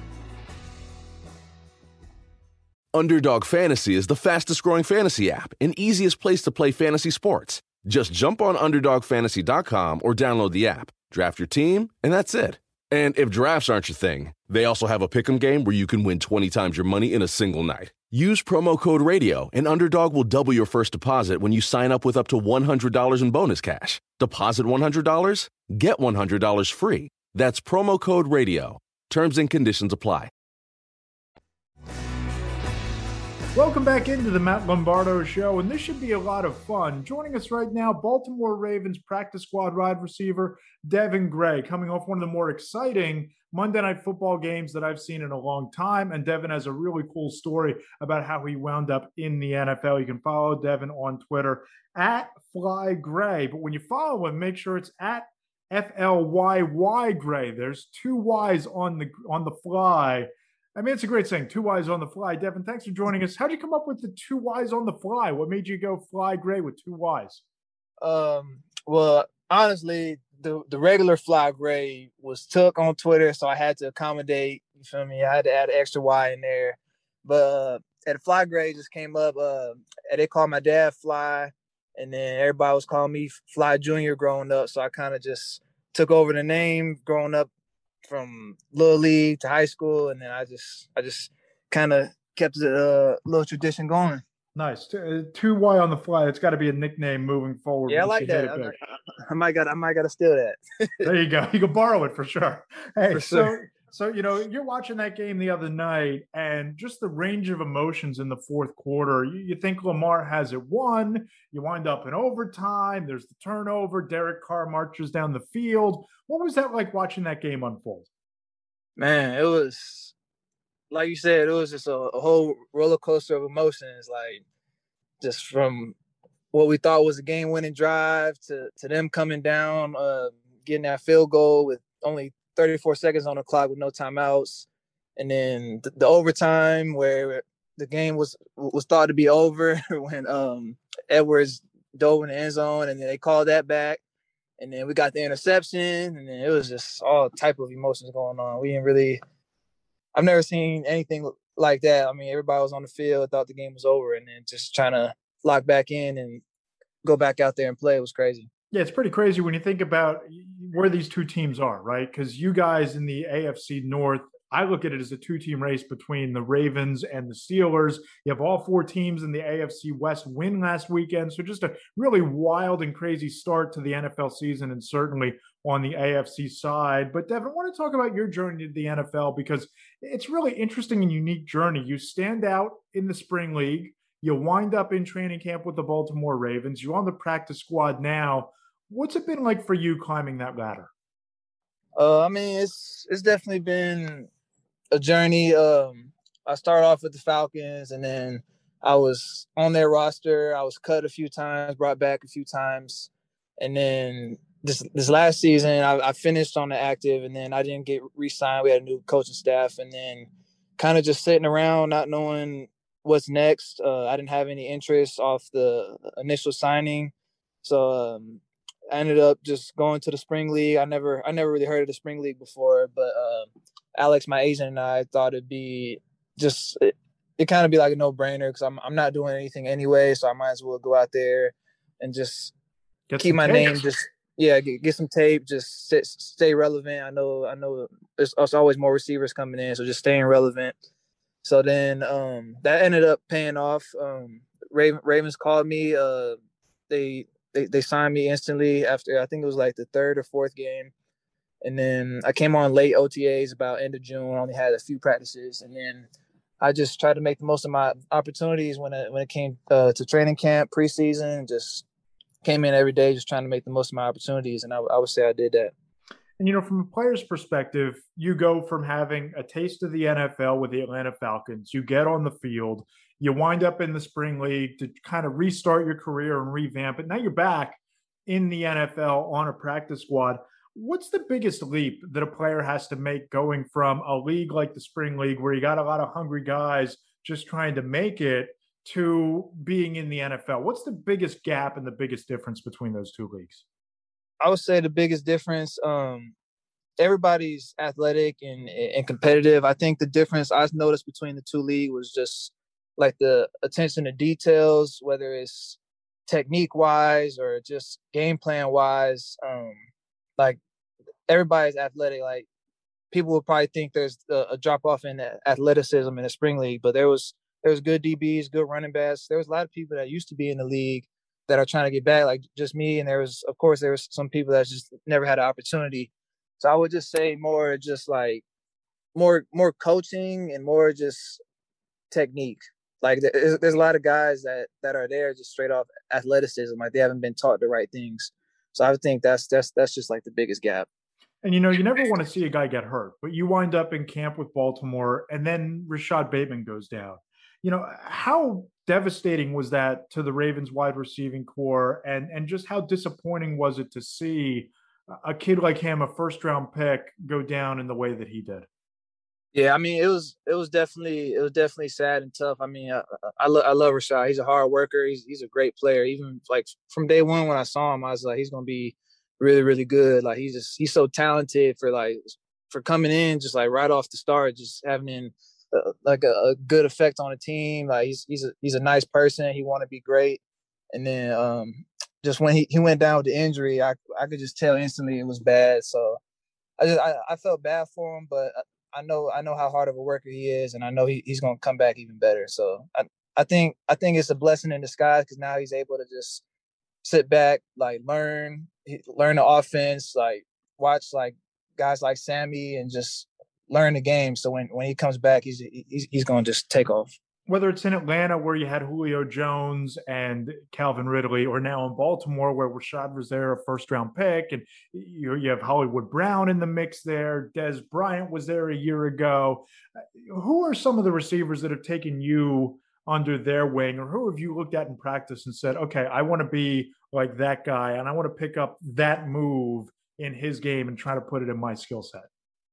Underdog Fantasy is the fastest growing fantasy app and easiest place to play fantasy sports. Just jump on underdog fantasy dot com or download the app, draft your team, and that's it. And if drafts aren't your thing, they also have a pick'em game where you can win twenty times your money in a single night. Use promo code RADIO, and Underdog will double your first deposit when you sign up with up to one hundred dollars in bonus cash. Deposit one hundred dollars, get one hundred dollars free. That's promo code RADIO. Terms and conditions apply. Welcome back into the Matt Lombardo Show, and this should be a lot of fun. Joining us right now, Baltimore Ravens practice squad wide receiver Devin Gray, coming off one of the more exciting Monday Night Football games that I've seen in a long time. And Devin has a really cool story about how he wound up in the N F L. You can follow Devin on Twitter at Fly Gray, but when you follow him, make sure it's at F L Y Y Gray. There's two Y's on the on the fly. I mean, it's a great saying, two Y's on the fly. Devin, thanks for joining us. How'd you come up with the two Y's on the fly? What made you go Fly Gray with two Y's? Um, well, honestly, the, the regular Fly Gray was took on Twitter, so I had to accommodate, you feel me? I had to add an extra Y in there. But uh, at Fly Gray just came up, uh, they called my dad Fly, and then everybody was calling me Fly Junior growing up, so I kind of just took over the name growing up, from little league to high school, and then I just I just kind of kept the uh, little tradition going. Nice. Two, two Y on the fly. It's got to be a nickname moving forward. Yeah, I like that. I, I might got I might got to steal that. There you go. You can borrow it for sure. Hey, for so sure. so you know you're watching that game the other night, and just the range of emotions in the fourth quarter. You, you think Lamar has it won. You wind up in overtime. There's the turnover. Derek Carr marches down the field. What was that like watching that game unfold? Man, it was, like you said, it was just a, a whole roller coaster of emotions. Like, just from what we thought was a game-winning drive to to them coming down, uh, getting that field goal with only thirty-four seconds on the clock with no timeouts, and then the, the overtime where the game was was thought to be over when um, Edwards dove in the end zone, and then they called that back. And then we got the interception, and then it was just all type of emotions going on. We didn't really – I've never seen anything like that. I mean, everybody was on the field, thought the game was over, and then just trying to lock back in and go back out there and play. It was crazy. Yeah, it's pretty crazy when you think about where these two teams are, right? Because you guys in the A F C North, I look at it as a two-team race between the Ravens and the Steelers. You have all four teams in the A F C West win last weekend. So just a really wild and crazy start to the N F L season, and certainly on the A F C side. But Devin, I want to talk about your journey to the N F L because it's really interesting and unique journey. You stand out in the spring league. You wind up in training camp with the Baltimore Ravens. You're on the practice squad now. What's it been like for you climbing that ladder? Uh, I mean, it's it's definitely been a journey. Um, I started off with the Falcons, and then I was on their roster. I was cut a few times, brought back a few times, and then this this last season, I, I finished on the active, and then I didn't get re-signed. We had a new coaching staff, and then kind of just sitting around, not knowing what's next. Uh, I didn't have any interest off the initial signing, so um, I ended up just going to the spring league. I never I never really heard of the spring league before, but um, Alex, my agent, and I thought it'd be just it, it kind of be like a no-brainer because I'm I'm not doing anything anyway, so I might as well go out there and just Get keep my tapes. name, just yeah, get, get some tape, just sit, stay relevant. I know I know there's, there's always more receivers coming in, so just staying relevant. So then um, that ended up paying off. Um, Raven, Ravens called me. Uh, they they they signed me instantly after I think it was like the third or fourth game. And then I came on late O T As about end of June. I only had a few practices, and then I just tried to make the most of my opportunities when it when it came uh, to training camp, preseason. Just came in every day, just trying to make the most of my opportunities, and I, I would say I did that. And you know, from a player's perspective, you go from having a taste of the N F L with the Atlanta Falcons. You get on the field, you wind up in the spring league to kind of restart your career and revamp it. Now you're back in the N F L on a practice squad. What's the biggest leap that a player has to make going from a league like the spring league where you got a lot of hungry guys just trying to make it to being in the N F L? What's the biggest gap and the biggest difference between those two leagues? I would say the biggest difference, um, everybody's athletic and, and competitive. I think the difference I noticed between the two leagues was just like the attention to details, whether it's technique wise or just game plan wise. Um, like everybody's athletic. Like people would probably think there's a, a drop off in athleticism in the spring league, but there was there was good D Bs, good running backs. There was a lot of people that used to be in the league that are trying to get back, like just me. And there was, of course, there was some people that just never had an opportunity. So I would just say more just like more more coaching and more just technique. Like there's, there's a lot of guys that that are there just straight off athleticism, like they haven't been taught the right things. So I would think that's that's that's just like the biggest gap. And, you know, you never want to see a guy get hurt, but you wind up in camp with Baltimore, and then Rashad Bateman goes down. You know, how devastating was that to the Ravens wide receiving core, and and just how disappointing was it to see a kid like him, a first round pick, go down in the way that he did? Yeah, I mean, it was it was definitely it was definitely sad and tough. I mean, I I, lo- I love Rashad. He's a hard worker. He's he's a great player. Even like from day one when I saw him, I was like, he's gonna be really really good. Like he's just he's so talented for like for coming in just like right off the start, just having in uh, like a, a good effect on the team. Like he's he's a he's a nice person. He want to be great, and then um just when he, he went down with the injury, I I could just tell instantly it was bad. So I just I, I felt bad for him, but I know I know how hard of a worker he is, and I know he, he's going to come back even better. So I I think I think it's a blessing in disguise because now he's able to just sit back, like learn learn the offense, like watch like guys like Sammy, and just learn the game. So when, when he comes back, he's he's, he's going to just take off. Whether it's in Atlanta where you had Julio Jones and Calvin Ridley, or now in Baltimore where Rashad was there, a first-round pick, and you, you have Hollywood Brown in the mix there. Dez Bryant was there a year ago. Who are some of the receivers that have taken you under their wing, or who have you looked at in practice and said, okay, I want to be like that guy, and I want to pick up that move in his game and try to put it in my skill set?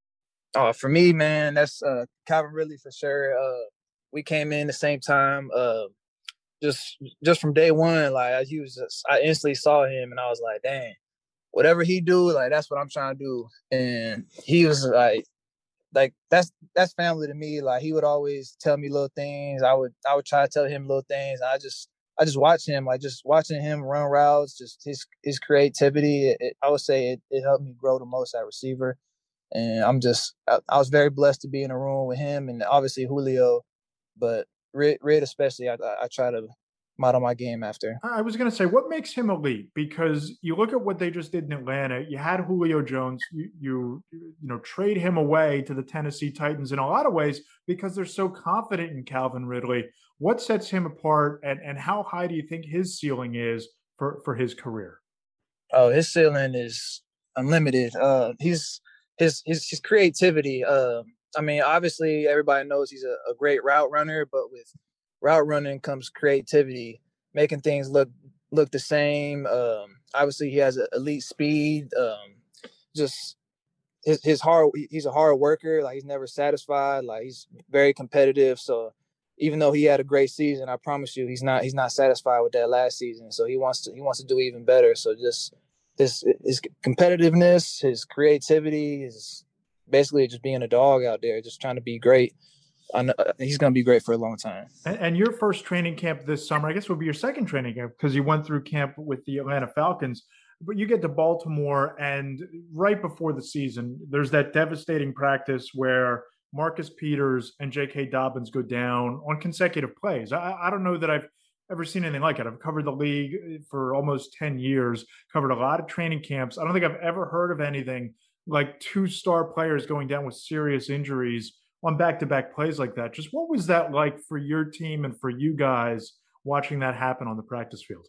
Oh, for me, man, that's uh, Calvin Ridley for sure. Uh, We came in the same time, uh, just just from day one. Like he was, just, I instantly saw him, and I was like, "Dang, whatever he do, like that's what I'm trying to do." And he was like, "Like that's that's family to me." Like he would always tell me little things. I would I would try to tell him little things. I just I just watch him, like just watching him run routes, just his his creativity. It, it, I would say it, it helped me grow the most at receiver. And I'm just I, I was very blessed to be in a room with him, and obviously Julio. But Red, Red especially, I, I try to model my game after. I was going to say, what makes him elite? Because you look at what they just did in Atlanta. You had Julio Jones. You, you, you know, trade him away to the Tennessee Titans in a lot of ways because they're so confident in Calvin Ridley. What sets him apart, and, and how high do you think his ceiling is for, for his career? Oh, his ceiling is unlimited. Uh, he's his his his creativity. Uh, I mean, obviously, everybody knows he's a, a great route runner, but with route running comes creativity, making things look look the same. Um, obviously, he has a elite speed. Um, just his his hard. He's a hard worker. Like he's never satisfied. Like he's very competitive. So even though he had a great season, I promise you, he's not he's not satisfied with that last season. So he wants to he wants to do even better. So just this his competitiveness, his creativity, his basically just being a dog out there, just trying to be great. I know, he's going to be great for a long time. And, and your first training camp this summer, I guess, would be your second training camp because you went through camp with the Atlanta Falcons. But you get to Baltimore, and right before the season, there's that devastating practice where Marcus Peters and J K. Dobbins go down on consecutive plays. I, I don't know that I've ever seen anything like it. I've covered the league for almost ten years, covered a lot of training camps. I don't think I've ever heard of anything like two star players going down with serious injuries on back-to-back plays like that. Just what was that like for your team and for you guys watching that happen on the practice field?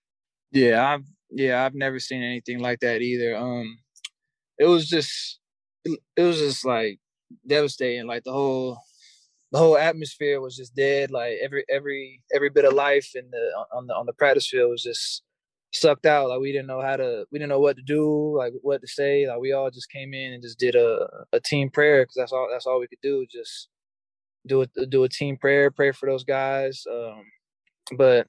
Yeah, I've yeah, I've never seen anything like that either. Um, it was just it was just like devastating. Like the whole the whole atmosphere was just dead. Like every every every bit of life in the on the on the practice field was just sucked out. Like we didn't know how to, we didn't know what to do, like what to say. Like we all just came in and just did a, a team prayer because that's all that's all we could do. Just do it, do a team prayer, pray for those guys. Um, but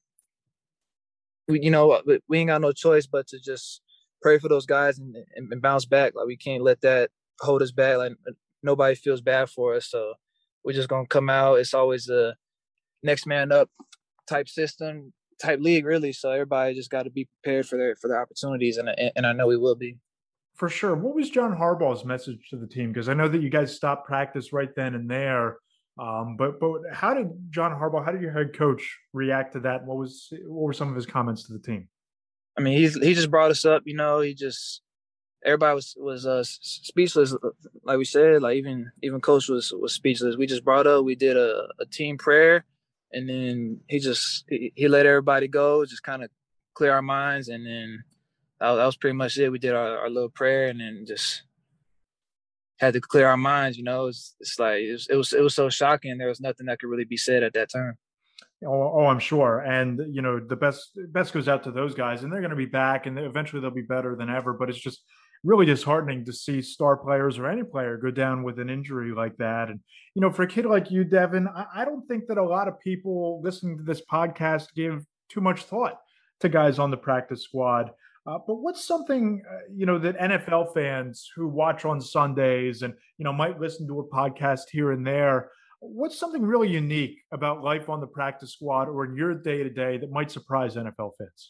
we, you know, we ain't got no choice but to just pray for those guys and, and, and bounce back. Like we can't let that hold us back. Like nobody feels bad for us, so we're just gonna come out. It's always a next man up type system. Type league, really. So everybody just got to be prepared for their for their opportunities, and and I know we will be. For sure. What was John Harbaugh's message to the team? Because I know that you guys stopped practice right then and there. Um, but but how did John Harbaugh, how did your head coach react to that? What was what were some of his comments to the team? I mean, he he just brought us up. You know, he just everybody was was uh, speechless, like we said. Like even even coach was was speechless. We just brought up. We did a, a team prayer, and then he just he, he let everybody go, just kind of clear our minds, and then that, that was pretty much it. We did our, our little prayer, and then just had to clear our minds. You know, it's, it's like it was, it was it was so shocking. There was nothing that could really be said at that time. Oh, oh, I'm sure. And, you know, the best best goes out to those guys, and they're going to be back, and eventually they'll be better than ever. But it's just really disheartening to see star players or any player go down with an injury like that. And, you know, for a kid like you, Devin, I, I don't think that a lot of people listening to this podcast give too much thought to guys on the practice squad. Uh, but what's something, uh, you know, that N F L fans who watch on Sundays and, you know, might listen to a podcast here and there, what's something really unique about life on the practice squad or in your day-to-day that might surprise N F L fans?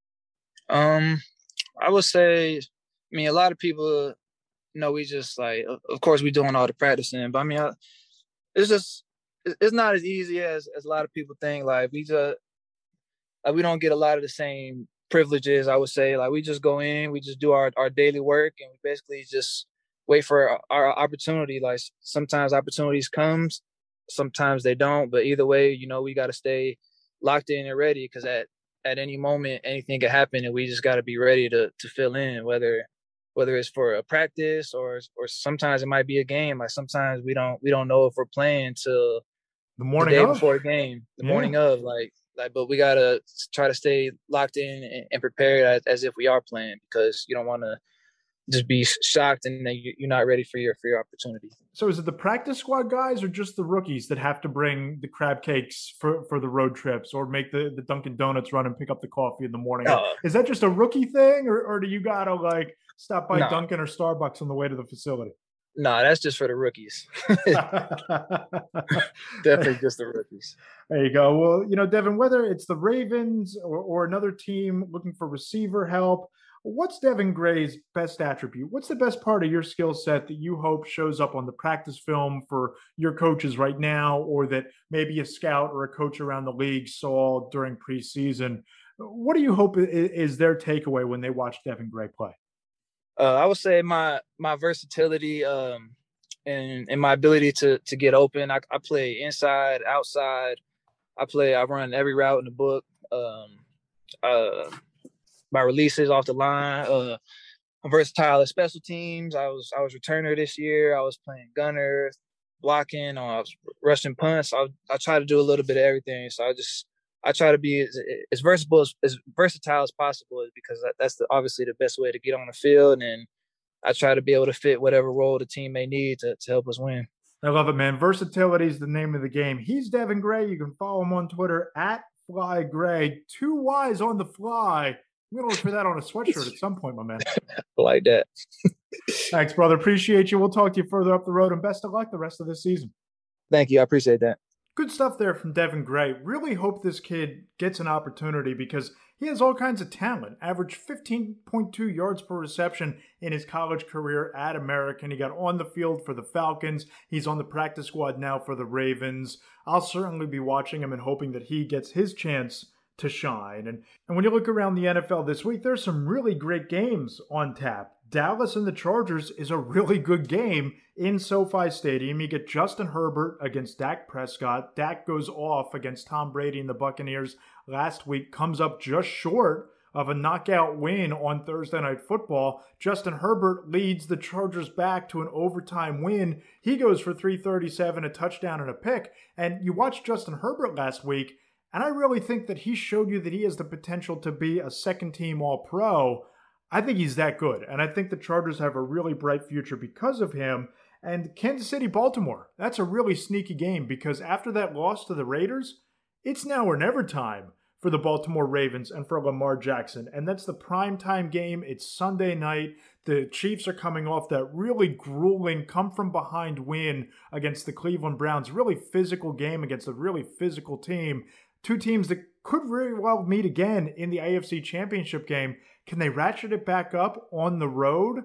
Um, I would say, I mean, a lot of people, you know, we just like, of course, we're doing all the practicing, but I mean, I, it's just, it's not as easy as, as a lot of people think. Like, we just, like, we don't get a lot of the same privileges, I would say. Like, we just go in, we just do our, our daily work, and we basically just wait for our, our opportunity. Like, sometimes opportunities comes, sometimes they don't, but either way, you know, we got to stay locked in and ready, because at, at any moment, anything could happen, and we just got to be ready to to fill in, whether whether it's for a practice or or sometimes it might be a game. Like, sometimes we don't we don't know if we're playing till the morning the day of? before a game, the Yeah. morning of, like like. But we gotta try to stay locked in and, and prepared as, as if we are playing, because you don't want to just be shocked and then you're not ready for your for your opportunity. So is it the practice squad guys or just the rookies that have to bring the crab cakes for, for the road trips or make the, the Dunkin' Donuts run and pick up the coffee in the morning? Uh, is that just a rookie thing, or, or do you got to like stop by No. Dunkin' or Starbucks on the way to the facility? No, nah, that's just for the rookies. Definitely just the rookies. There you go. Well, you know, Devin, whether it's the Ravens or, or another team looking for receiver help, what's Devin Gray's best attribute? What's the best part of your skill set that you hope shows up on the practice film for your coaches right now, or that maybe a scout or a coach around the league saw during preseason? What do you hope is their takeaway when they watch Devin Gray play? Uh, I would say my my versatility um, and and my ability to to get open. I, I play inside, outside. I play. I run every route in the book. Um, uh, my releases off the line. Uh, I'm versatile at special teams. I was I was returner this year. I was playing gunner, blocking. I was rushing punts. I I try to do a little bit of everything. So I just I try to be as, as versatile as, as versatile as possible, because that, that's the, obviously the best way to get on the field. And I try to be able to fit whatever role the team may need to, to help us win. I love it, man. Versatility is the name of the game. He's Devin Gray. You can follow him on Twitter at FlyGray. Two Y's on the fly. I'm going to look for that on a sweatshirt at some point, my man. Like that. Thanks, brother. Appreciate you. We'll talk to you further up the road, and best of luck the rest of the season. Thank you. I appreciate that. Good stuff there from Devin Gray. Really hope this kid gets an opportunity, because he has all kinds of talent. Averaged fifteen point two yards per reception in his college career at American. He got on the field for the Falcons. He's on the practice squad now for the Ravens. I'll certainly be watching him and hoping that he gets his chance to shine. And, and when you look around the N F L this week, there's some really great games on tap. Dallas and the Chargers is a really good game in SoFi Stadium. You get Justin Herbert against Dak Prescott. Dak goes off against Tom Brady and the Buccaneers last week, comes up just short of a knockout win on Thursday Night Football. Justin Herbert leads the Chargers back to an overtime win. He goes for three thirty-seven, a touchdown and a pick. And you watched Justin Herbert last week, and I really think that he showed you that he has the potential to be a second-team All-Pro. I think he's that good, and I think the Chargers have a really bright future because of him. And Kansas City, Baltimore, that's a really sneaky game, because after that loss to the Raiders, it's now or never time for the Baltimore Ravens and for Lamar Jackson. And that's the primetime game. It's Sunday night. The Chiefs are coming off that really grueling come-from-behind win against the Cleveland Browns. Really physical game against a really physical team. Two teams that could very well meet again in the A F C Championship game. Can they ratchet it back up on the road?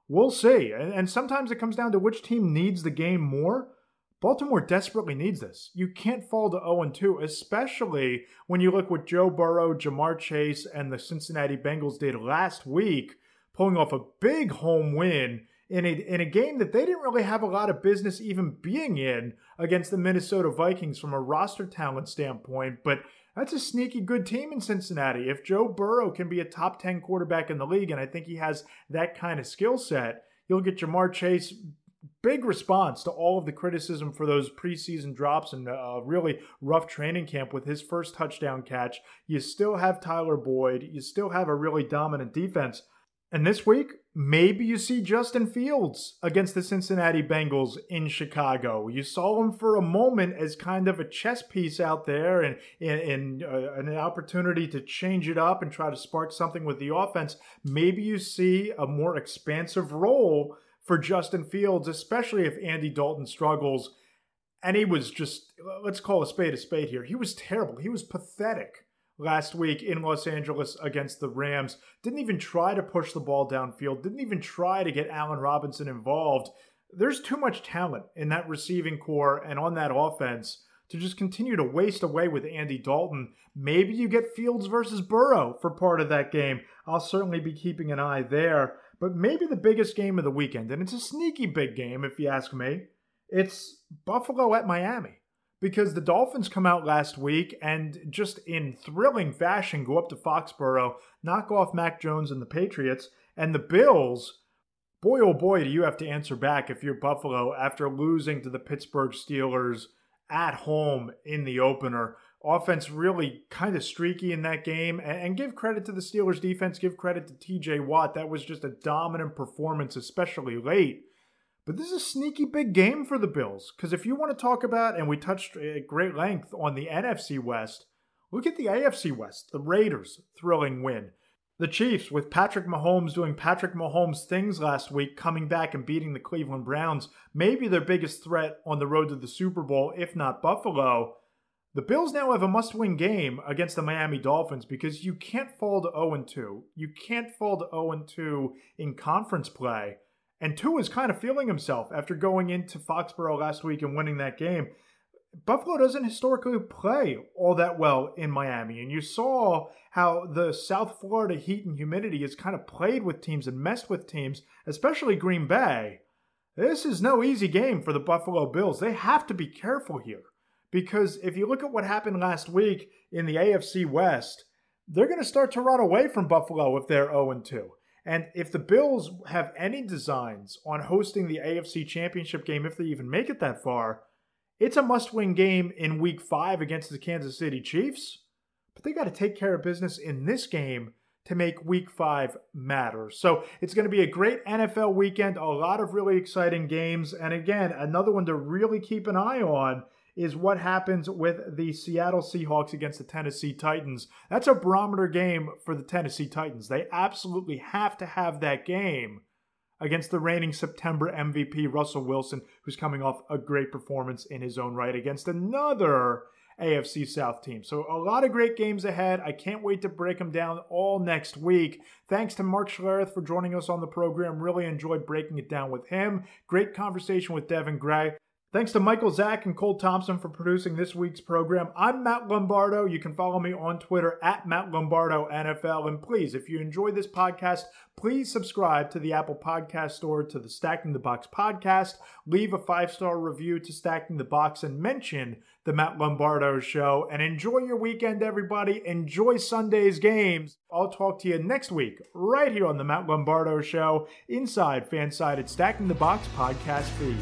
We'll see. And, and sometimes it comes down to which team needs the game more. Baltimore desperately needs this. You can't fall to oh and two, especially when you look what Joe Burrow, Ja'Marr Chase, and the Cincinnati Bengals did last week, pulling off a big home win in a, in a game that they didn't really have a lot of business even being in against the Minnesota Vikings from a roster talent standpoint. But that's a sneaky good team in Cincinnati. If Joe Burrow can be a top ten quarterback in the league, and I think he has that kind of skill set, you'll get Ja'Marr Chase. Big response to all of the criticism for those preseason drops and a really rough training camp with his first touchdown catch. You still have Tyler Boyd. You still have a really dominant defense. And this week, maybe you see Justin Fields against the Cincinnati Bengals in Chicago. You saw him for a moment as kind of a chess piece out there and, and, and uh, an opportunity to change it up and try to spark something with the offense. Maybe you see a more expansive role for Justin Fields, especially if Andy Dalton struggles. And he was just, let's call a spade a spade here. He was terrible. He was pathetic last week in Los Angeles against the Rams. Didn't even try to push the ball downfield. Didn't even try to get Allen Robinson involved. There's too much talent in that receiving core and on that offense to just continue to waste away with Andy Dalton. Maybe you get Fields versus Burrow for part of that game. I'll certainly be keeping an eye there. But maybe the biggest game of the weekend, and it's a sneaky big game if you ask me, it's Buffalo at Miami. Because the Dolphins come out last week and just in thrilling fashion go up to Foxborough, knock off Mac Jones and the Patriots, and the Bills, boy oh boy do you have to answer back if you're Buffalo after losing to the Pittsburgh Steelers at home in the opener. Offense really kind of streaky in that game. And give credit to the Steelers defense. Give credit to T J Watt. That was just a dominant performance, especially late. But this is a sneaky big game for the Bills. Because if you want to talk about, and we touched at great length on the N F C West, look at the A F C West. The Raiders, thrilling win. The Chiefs, with Patrick Mahomes doing Patrick Mahomes things last week, coming back and beating the Cleveland Browns, maybe their biggest threat on the road to the Super Bowl, if not Buffalo. The Bills now have a must-win game against the Miami Dolphins because you can't fall to oh and two. You can't fall to oh and two in conference play. And Tua is kind of feeling himself after going into Foxborough last week and winning that game. Buffalo doesn't historically play all that well in Miami. And you saw how the South Florida heat and humidity has kind of played with teams and messed with teams, especially Green Bay. This is no easy game for the Buffalo Bills. They have to be careful here. Because if you look at what happened last week in the A F C West, they're going to start to run away from Buffalo if they're oh and two. And if the Bills have any designs on hosting the A F C Championship game, if they even make it that far, it's a must-win game in Week five against the Kansas City Chiefs. But they got to take care of business in this game to make Week five matter. So it's going to be a great N F L weekend, a lot of really exciting games. And again, another one to really keep an eye on is what happens with the Seattle Seahawks against the Tennessee Titans. That's a barometer game for the Tennessee Titans. They absolutely have to have that game against the reigning September M V P Russell Wilson, who's coming off a great performance in his own right against another A F C South team. So a lot of great games ahead. I can't wait to break them down all next week. Thanks to Mark Schlereth for joining us on the program. Really enjoyed breaking it down with him. Great conversation with Devin Gray. Thanks to Michael Zach and Cole Thompson for producing this week's program. I'm Matt Lombardo. You can follow me on Twitter at Matt Lombardo N F L. And please, if you enjoyed this podcast, please subscribe to the Apple Podcast Store, to the Stacking the Box podcast. Leave a five-star review to Stacking the Box and mention the Matt Lombardo Show. And enjoy your weekend, everybody. Enjoy Sunday's games. I'll talk to you next week right here on the Matt Lombardo Show inside Fansided Stacking the Box podcast feed.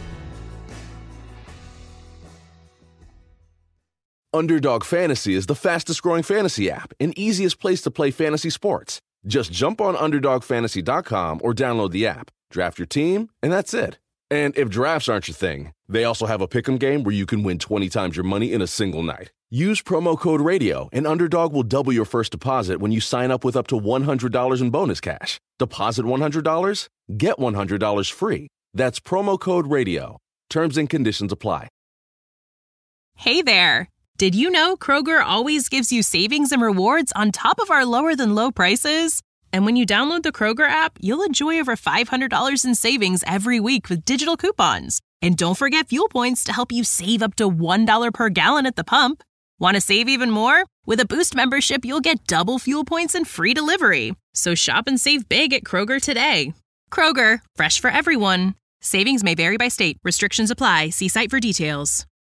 Underdog Fantasy is the fastest-growing fantasy app and easiest place to play fantasy sports. Just jump on underdog fantasy dot com or download the app, draft your team, and that's it. And if drafts aren't your thing, they also have a pick'em game where you can win twenty times your money in a single night. Use promo code RADIO, and Underdog will double your first deposit when you sign up with up to one hundred dollars in bonus cash. Deposit one hundred dollars, get one hundred dollars free. That's promo code RADIO. Terms and conditions apply. Hey there. Did you know Kroger always gives you savings and rewards on top of our lower-than-low prices? And when you download the Kroger app, you'll enjoy over five hundred dollars in savings every week with digital coupons. And don't forget fuel points to help you save up to one dollar per gallon at the pump. Want to save even more? With a Boost membership, you'll get double fuel points and free delivery. So shop and save big at Kroger today. Kroger, fresh for everyone. Savings may vary by state. Restrictions apply. See site for details.